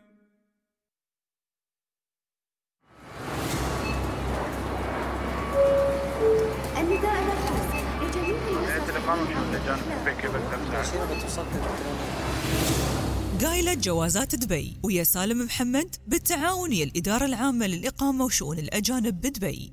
قايلة جوازات دبي ويا سالم محمد بالتعاون ويا الإدارة العامة للإقامة وشؤون الأجانب بدبي.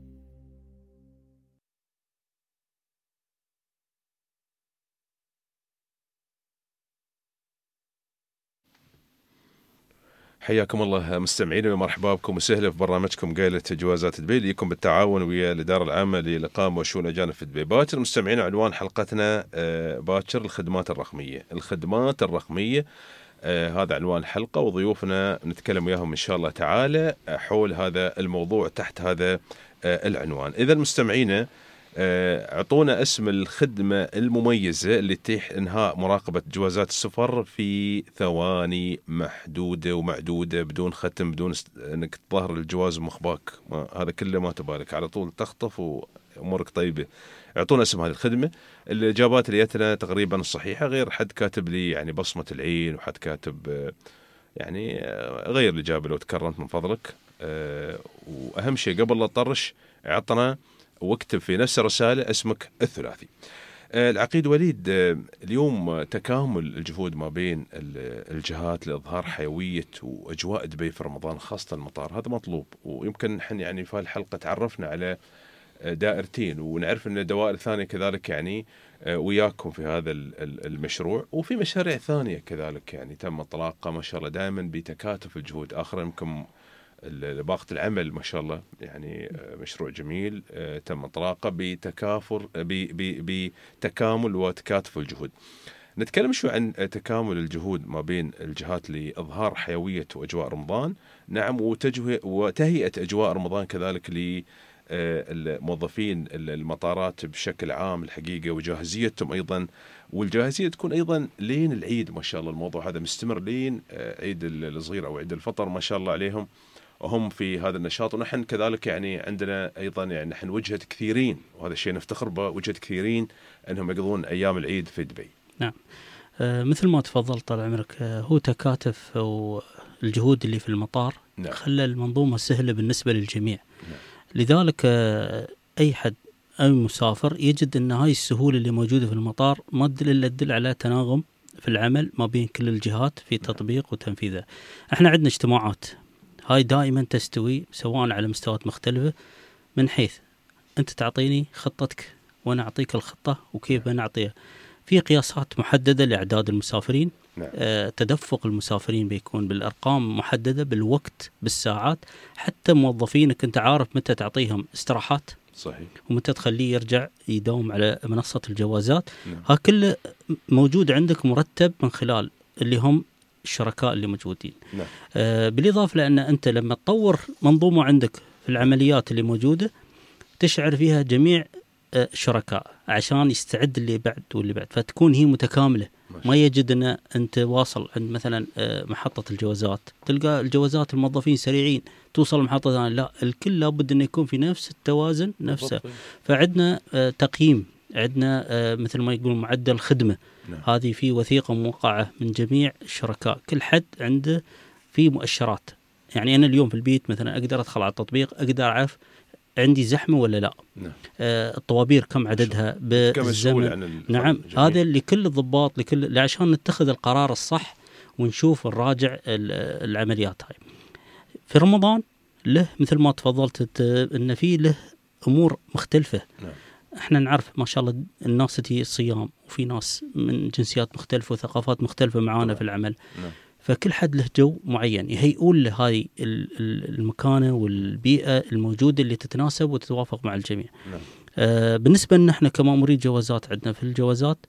حياكم الله مستمعين، ومرحبا بكم وسهلا في برنامجكم قايلة جوازات دبي، ليكم بالتعاون ويا الإدارة العامة للإقامة وشؤون الأجانب في دبي. باكر مستمعين، عنوان حلقتنا باكر الخدمات الرقمية. الخدمات الرقمية هذا عنوان الحلقة، وضيوفنا نتكلم وياهم إن شاء الله تعالى حول هذا الموضوع تحت هذا العنوان. إذا مستمعين اعطونا اسم الخدمة المميزة اللي تتيح انهاء مراقبة جوازات السفر في ثواني محدودة ومعدودة بدون ختم، بدون انك تظهر الجواز مخباك، هذا كله ما تبالك، على طول تخطف وامورك طيبة. اعطونا اسم هذه الخدمة. الاجابات اللي جتنا تقريبا صحيحة، غير حد كاتب لي يعني بصمة العين، وحد كاتب يعني غير الإجابة لو تكرمت من فضلك. واهم شيء قبل لا تطرش اعطنا واكتب في نفس الرسالة اسمك الثلاثي. العقيد وليد، اليوم تكامل الجهود ما بين الجهات لإظهار حيوية وأجواء دبي في رمضان خاصة المطار، هذا مطلوب. ويمكن نحن يعني في الحلقة تعرفنا على دائرتين، ونعرف أن دوائر ثانية كذلك يعني وياكم في هذا المشروع، وفي مشاريع ثانية كذلك يعني تم إطلاقها ما شاء الله دائما بتكاتف الجهود. آخر يمكن باقة العمل ما شاء الله يعني مشروع جميل تم إطلاقه بتكامل وتكاتف الجهود. نتكلم شو عن تكامل الجهود ما بين الجهات لإظهار حيوية وأجواء رمضان، نعم، وتهيئة أجواء رمضان كذلك للموظفين المطارات بشكل عام الحقيقة، وجاهزيتهم أيضا، والجاهزية تكون أيضا لين العيد ما شاء الله. الموضوع هذا مستمر لين عيد الصغير أو عيد الفطر ما شاء الله عليهم، وهم في هذا النشاط. ونحن كذلك يعني عندنا أيضا يعني نحن وجهة كثيرين، وهذا الشيء نفتخر به، وجهة كثيرين أنهم يقضون أيام العيد في دبي. نعم، مثل ما تفضلت طال عمرك، هو تكاتف والجهود اللي في المطار نعم. خلى المنظومة سهلة بالنسبة للجميع. نعم. لذلك أي حد أي مسافر يجد أن هاي السهولة اللي موجودة في المطار ما تدل على تناغم في العمل ما بين كل الجهات في تطبيق وتنفيذه. احنا عندنا اجتماعات هاي دائما تستوي سواء على مستويات مختلفة، من حيث أنت تعطيني خطتك وأنا أعطيك الخطة وكيف نعطيها. في قياسات محددة لأعداد المسافرين. نعم. تدفق المسافرين بيكون بالأرقام محددة، بالوقت، بالساعات. حتى موظفينك أنت عارف متى تعطيهم استراحات، صحيح، ومتى تخليه يرجع يداوم على منصة الجوازات. نعم. ها كله موجود عندك مرتب من خلال اللي هم الشركاء اللي موجودين. نعم. بالإضافة لأن أنت لما تطور منظومة عندك في العمليات اللي موجودة تشعر فيها جميع شركاء عشان يستعد اللي بعد واللي بعد، فتكون هي متكاملة. ما يجد أن أنت واصل عند مثلا محطة الجوازات تلقى الجوازات الموظفين سريعين، توصل محطة ثانية لا، الكل لابد أن يكون في نفس التوازن نفسه. فعندنا تقييم، عندنا مثل ما يقول معدل خدمة. نعم. هذه في وثيقة موقعة من جميع الشركاء، كل حد عنده في مؤشرات. يعني أنا اليوم في البيت مثلا أقدر أدخل على التطبيق، أقدر أعرف عندي زحمة ولا لا. نعم. الطوابير كم عددها بالزمن. نعم، هذا لكل الضباط، لكل عشان نتخذ القرار الصح ونشوف نراجع العمليات هاي. في رمضان له مثل ما تفضلت إن فيه له أمور مختلفة. نعم. احنا نعرف ما شاء الله الناس تي الصيام، وفي ناس من جنسيات مختلفة وثقافات مختلفة معانا في العمل. نعم. فكل حد له جو معين يهيئون له هذه المكانة والبيئة الموجودة اللي تتناسب وتتوافق مع الجميع. نعم. بالنسبة لنا احنا كمأمورين جوازات، عندنا في الجوازات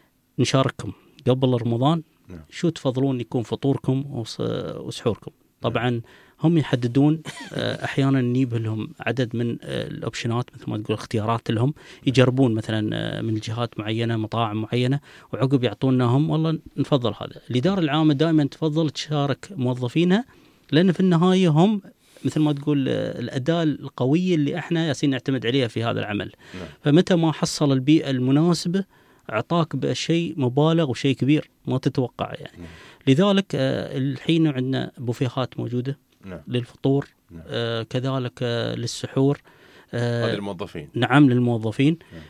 نشارككم قبل رمضان. نعم. شو تفضلون يكون فطوركم وسحوركم. طبعا نعم. هم يحددون احيانا نجيب لهم عدد من الاوبشنات مثل ما تقول اختيارات لهم، يجربون مثلا من جهات معينه، مطاعم معينه، وعقب يعطونا هم والله نفضل هذا. الاداره العامه دائما تفضل تشارك موظفينها، لان في النهايه هم مثل ما تقول الاداه القويه اللي احنا ياسين نعتمد عليها في هذا العمل. نعم. فمتى ما حصل البيئه المناسبه اعطاك بشيء مبالغ وشيء كبير ما تتوقع يعني. نعم. لذلك الحين عندنا بوفيهات موجوده. نعم. للفطور. نعم. كذلك للسحور. هذا الموظفين. نعم، للموظفين. نعم.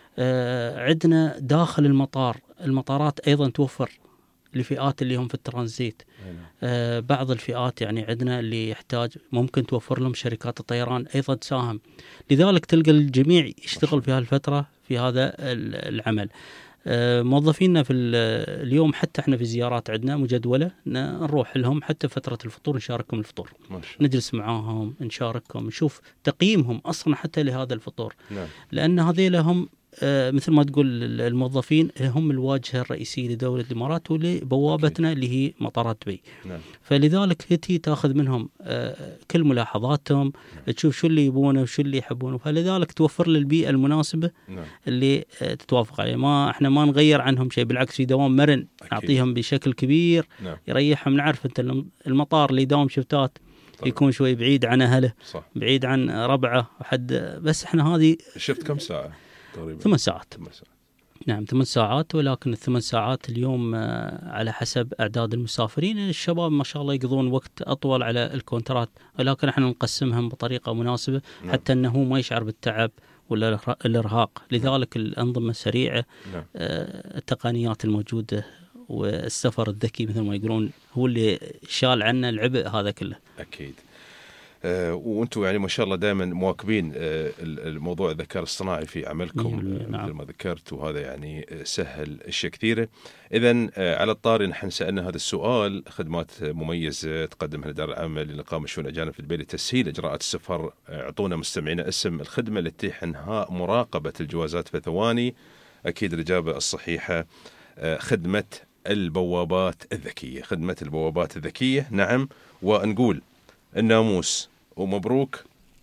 عندنا داخل المطارات أيضا توفر لفئات اللي هم في الترانزيت. نعم. بعض الفئات يعني عندنا اللي يحتاج ممكن توفر لهم شركات الطيران أيضا تساهم. لذلك تلقى الجميع يشتغل في هالفترة في هذا العمل. موظفينا في اليوم حتى احنا في زيارات عندنا مجدولة نروح لهم حتى فترة الفطور، نشاركهم الفطور. نجلس معاهم، نشاركهم، نشوف تقييمهم أصلا حتى لهذا الفطور. نعم. لأن هذيلا هم مثل ما تقول الموظفين هم الواجهة الرئيسية لدولة الإمارات ولبوابتنا اللي هي مطارات دبي. نعم. فلذلك هي تاخذ منهم كل ملاحظاتهم، تشوف شو اللي يبونه وشو اللي يحبونه، فلذلك توفر للبيئة المناسبة اللي تتوافق عليه. احنا ما نغير عنهم شيء، بالعكس في دوام مرن نعطيهم بشكل كبير يريحهم. نعرف انت المطار اللي يداوم شفتات يكون شوي بعيد عن أهله، بعيد عن ربعه وحد، بس احنا هذه شفت كم ساعة تقريبا؟ 8 ساعات. نعم 8 ساعات، ولكن ال8 ساعات اليوم على حسب أعداد المسافرين. الشباب ما شاء الله يقضون وقت أطول على الكونترات، ولكن احنا نقسمهم بطريقة مناسبة حتى أنه ما يشعر بالتعب ولا الإرهاق. لذلك الأنظمة السريعة، التقنيات الموجودة والسفر الذكي مثل ما يقولون هو اللي شال عنا العبء هذا كله. أكيد. وانتم يعني ما شاء الله دائما مواكبين الموضوع الذكاء الاصطناعي في عملكم مثل ما ذكرت، وهذا يعني سهل اشياء كثيره. اذا على الطاري نحن سالنا هذا السؤال، خدمات مميزه تقدمها دار العمل للإقامة شؤون الاجانب في دبي لتسهيل اجراءات السفر. اعطونا مستمعينا اسم الخدمه اللي تتيح انهاء مراقبه الجوازات في ثواني. اكيد الاجابه الصحيحه خدمه البوابات الذكيه. خدمه البوابات الذكيه، نعم. ونقول الناموس ومبروك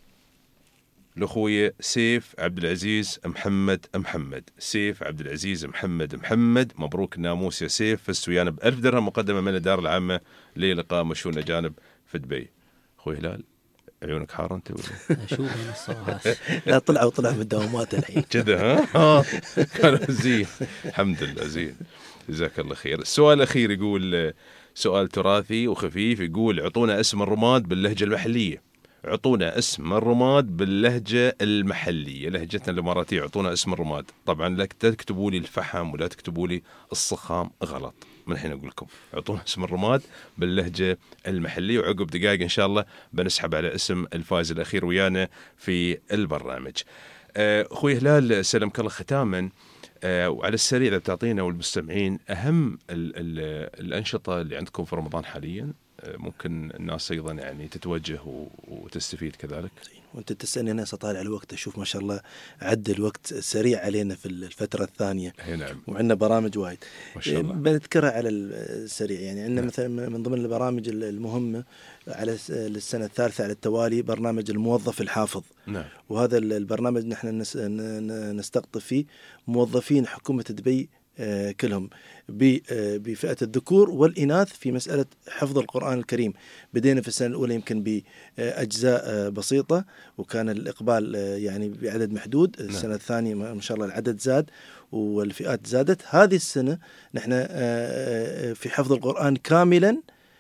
لأخوي سيف عبد العزيز محمد سيف عبد العزيز محمد، مبروك الناموس يا سيف. فزت ويانا ب1000 درهم مقدمة من الدار العامة للإقامة شؤون الأجانب في دبي. أخوي هلال عيونك حارة أنت ولا؟ شو الصراحة لا طلعوا من الدوامات الحين كذا ها كانوا زين الحمد لله زين، جزاك الله خير. السؤال الأخير يقول سؤال تراثي وخفيف، يقول اعطونا اسم الرماد باللهجة المحلية. اعطونا اسم الرماد باللهجة المحلية، لهجتنا الإماراتية. اعطونا اسم الرماد. طبعا لا تكتبوا لي الفحم ولا تكتبوا لي الصخام، غلط. من الحين أقول لكم اعطونا اسم الرماد باللهجة المحلية، وعقب دقائق إن شاء الله بنسحب على اسم الفائز الأخير ويانا في البرنامج. أخوي هلال سلمك الله ختاما، وعلى السريع إذا بتعطينا والمستمعين أهم الأنشطة اللي عندكم في رمضان حاليا، ممكن الناس أيضا يعني تتوجه وتستفيد كذلك. وأنت تسألني أنا سطالع الوقت، أشوف ما شاء الله عد الوقت سريع علينا في الفترة الثانية. نعم. وعندنا برامج وايد ما شاء الله. بنذكرها على السريع. يعني عندنا مثلا من ضمن البرامج المهمة على السنة الثالثة على التوالي برنامج الموظف الحافظ. نعم. وهذا البرنامج نحن نستقطب فيه موظفين حكومة دبي كلهم بفئة الذكور والإناث في مسألة حفظ القرآن الكريم. بدينا في السنة الأولى يمكن بأجزاء بسيطة وكان الإقبال يعني بعدد محدود. السنة الثانية ما شاء الله العدد زاد والفئات زادت. هذه السنة نحن في حفظ القرآن كاملا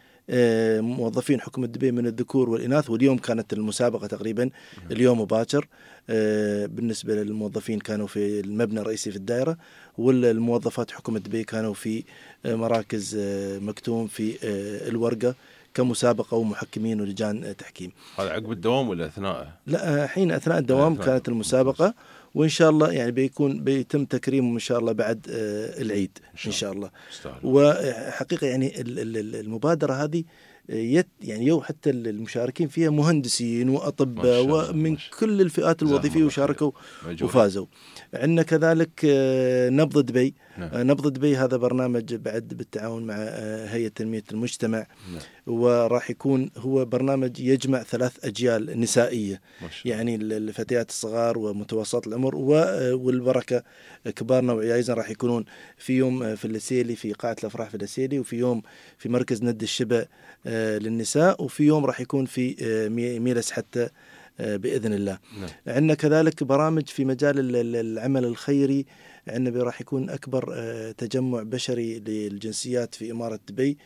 موظفين حكومة دبي من الذكور والإناث. واليوم كانت المسابقة تقريبا اليوم مباشر. بالنسبة للموظفين كانوا في المبنى الرئيسي في الدائرة، والموظفات حكومة دبي كانوا في مراكز مكتوم في الورقة كمسابقة ومحكمين ولجان تحكيم. هذا عقب الدوام ولا أثناءه؟ لا حين أثناء الدوام كانت المسابقة، وإن شاء الله يعني بيتم تكريمهم إن شاء الله بعد العيد إن شاء الله. وحقيقة يعني المبادرة هذه يعني حتى المشاركين فيها مهندسين وأطباء ومن كل الفئات الوظيفية وشاركوا وفازوا. عندنا كذلك نبض دبي. نبض دبي هذا برنامج بعد بالتعاون مع هيئة تنمية المجتمع، وراح يكون هو برنامج يجمع 3 أجيال نسائية، يعني الفتيات الصغار ومتوسط العمر والبركة كبارنا وعيايزنا. راح يكونون في يوم في اللسيلي في قاعة الأفراح في اللسيلي، وفي يوم في مركز ند الشبع للنساء، وفي يوم راح يكون في ميلس حتى بإذن الله. عندنا كذلك برامج في مجال العمل الخيري. عندنا راح يكون أكبر تجمع بشري للجنسيات في إمارة دبي.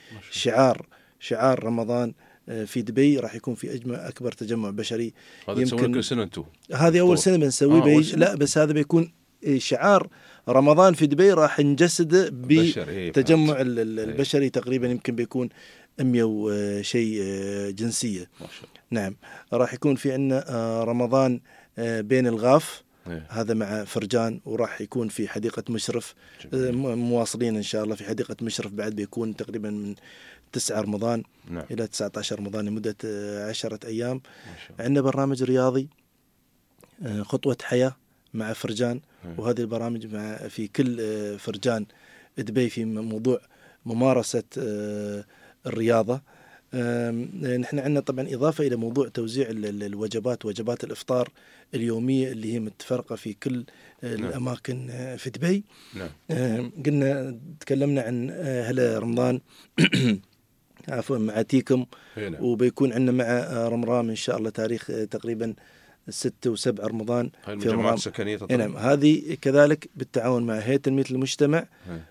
شعار رمضان في دبي راح يكون في أكبر تجمع بشري. هذا تسوون كل سنة أنتم؟ هذه أول سنة بنسويه. لا بس هذا بيكون شعار رمضان في دبي، راح نجسده بتجمع البشري. تقريبا يمكن بيكون 100 وشيء جنسية. نعم. راح يكون في عندنا رمضان بين الغاف، هذا مع فرجان، وراح يكون في حديقة مشرف. مواصلين إن شاء الله في حديقة مشرف بعد بيكون تقريبا من 9 رمضان إلى 19 رمضان لمدة 10 أيام. عندنا برنامج رياضي خطوة حياة مع فرجان، وهذه البرامج في كل فرجان دبي في موضوع ممارسة الرياضة. نحن عندنا طبعا إضافة إلى موضوع توزيع الوجبات، وجبات الإفطار اليومية اللي هي متفرقة في كل الأماكن في دبي. قلنا تكلمنا عن هلا رمضان عفوا مع تيكم، وبيكون عندنا مع رمرام إن شاء الله تاريخ تقريبا 6 و7 رمضان في رمضان السكنية. نعم، هذه كذلك بالتعاون مع هيئة تنمية المجتمع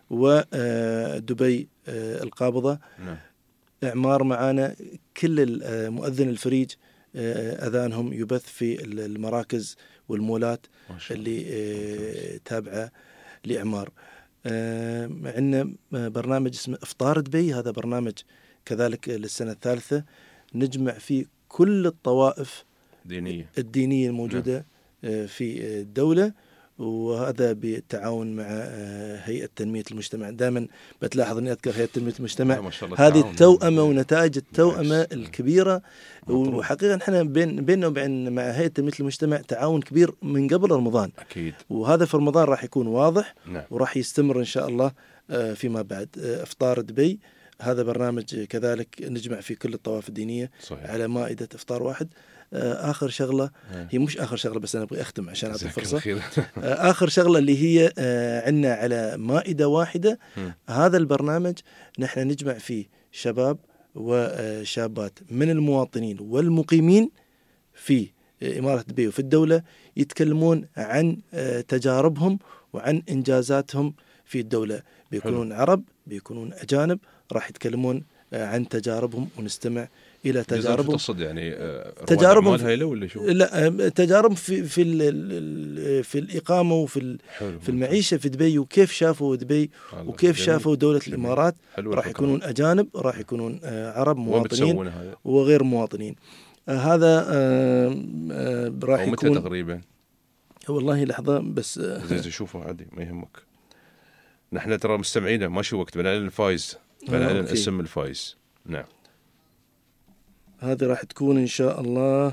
ودبي القابضة. إعمار معانا كل مؤذن الفريج أذانهم يبث في المراكز والمولات اللي تابعة لإعمار. عندنا برنامج اسمه إفطار دبي، هذا برنامج كذلك للسنة الثالثة، نجمع فيه كل الطوائف الدينية الموجودة في الدولة، وهذا بالتعاون مع هيئة تنمية المجتمع. دائما بتلاحظ أني أذكر هيئة تنمية المجتمع، هذه التوأمة ونتائج التوأمة الكبيرة. وحقيقة نحن بيننا وبين مع هيئة تنمية المجتمع تعاون كبير من قبل رمضان أكيد، وهذا في رمضان راح يكون واضح. وراح يستمر إن شاء الله فيما بعد. إفطار دبي هذا برنامج كذلك نجمع فيه كل الطوائف الدينية على مائدة إفطار واحد. آخر شغلة هي مش آخر شغلة، بس أنا أبغى أختم عشان أعطي فرصة. آخر شغلة اللي هي عنا على مائدة واحدة. هذا البرنامج نحن نجمع فيه شباب وشابات من المواطنين والمقيمين في إمارة دبي وفي الدولة، يتكلمون عن تجاربهم وعن إنجازاتهم في الدولة. بيكونون عرب، بيكونون أجانب، راح يتكلمون عن تجاربهم ونستمع إلى تجاربهم. تقصد يعني تجاربهم لا تجارب في الإقامة وفي في المعيشة في دبي، وكيف شافوا دبي وكيف شافوا دولة الإمارات. راح يكونون أجانب، راح يكونون عرب مواطنين وغير مواطنين. هذا راح يكون تقريبا والله لحظة بس زي تشوفه عادي ما يهمك. نحن ترى مستمعينا ماشي وقت بنعلن الفايز، بنعلن اسم الفايز. نعم، هذه راح تكون إن شاء الله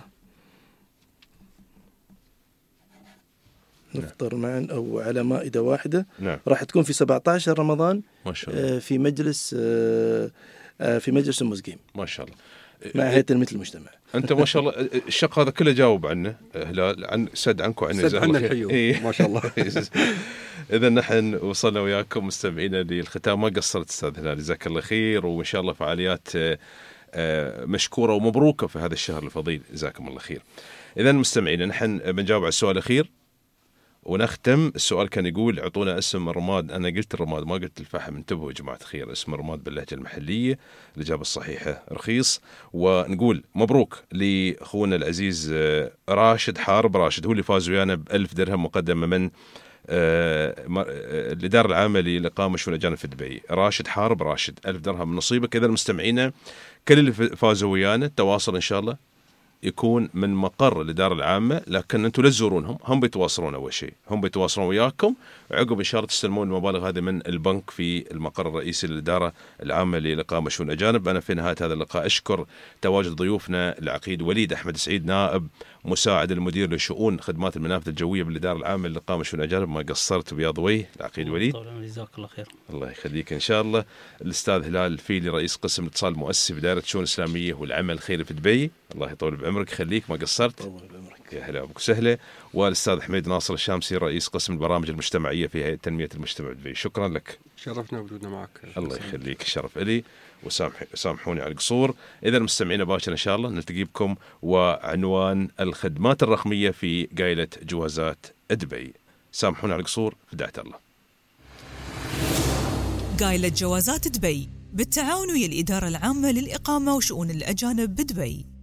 نفطر معا أو على مائدة واحدة. راح تكون في 17 رمضان ما شاء الله في مجلس المزقيم ما شاء الله مع هيئة تنمية المجتمع. أنت ما شاء الله الشق هذا كله جاوب عنه هلال، عن سد عنك وعن سد عنا الحيو ما شاء الله. إذا نحن وصلنا وياكم مستمعينا للختام. ما قصرت أستاذ هلال، جزاك الله خير، وإن شاء الله فعاليات مشكورة ومبروكة في هذا الشهر الفضيل، جزاكم الله خير. إذا مستمعينا نحن بنجاوب على السؤال الأخير ونختم. السؤال كان يقول اعطونا اسم الرماد. انا قلت الرماد ما قلت الفحم، انتبهوا يا جماعه الخير، اسم الرماد باللهجه المحليه. الاجابه الصحيحه رخيص. ونقول مبروك لاخونا العزيز راشد حارب. راشد هو اللي فاز ويانا ب1000 درهم مقدمه من الإدارة العامة للإقامة شؤون الأجانب في دبي. راشد حارب، راشد 1000 درهم من نصيبك. إذا المستمعين كل اللي فازوا ويانا التواصل إن شاء الله يكون من مقر الإدارة العامة، لكن أنتم لا تزورونهم، هم بيتواصلون. أول شيء هم بيتواصلون وياكم، وعقب إن شاء الله تستلمون المبالغ هذه من البنك في المقر الرئيسي للإدارة العامة للإقامة شؤون الأجانب. أنا في نهاية هذا اللقاء أشكر تواجد ضيوفنا العقيد وليد أحمد سعيد، نائب مساعد المدير لشؤون خدمات المنافذ الجوية بالإدارة العامة للإقامة شؤون الأجانب. ما قصرت بياض وجه العقيد وليد، جزاك الله خير. الله يخليك إن شاء الله. الأستاذ هلال الفيلي رئيس قسم الاتصال المؤسسي في دائرة الشؤون الإسلامية والعمل الخيري في دبي، الله يطول بعمرك خليك، ما قصرت، يا هلا بك سهلة. والأستاذ حميد ناصر الشامسي رئيس قسم البرامج المجتمعية في هيئة تنمية المجتمع دبي، شكرا لك، شرفنا وجودنا معك. الله يخليك، الشرف إلي، وسامحوني على القصور. إذا مستمعين باشر إن شاء الله نلتقي بكم وعنوان الخدمات الرقمية في قايلة جوازات دبي. سامحوني على القصور، فدعة الله. قايلة جوازات دبي بالتعاون ويا الإدارة العامة للإقامة وشؤون الأجانب بدبي.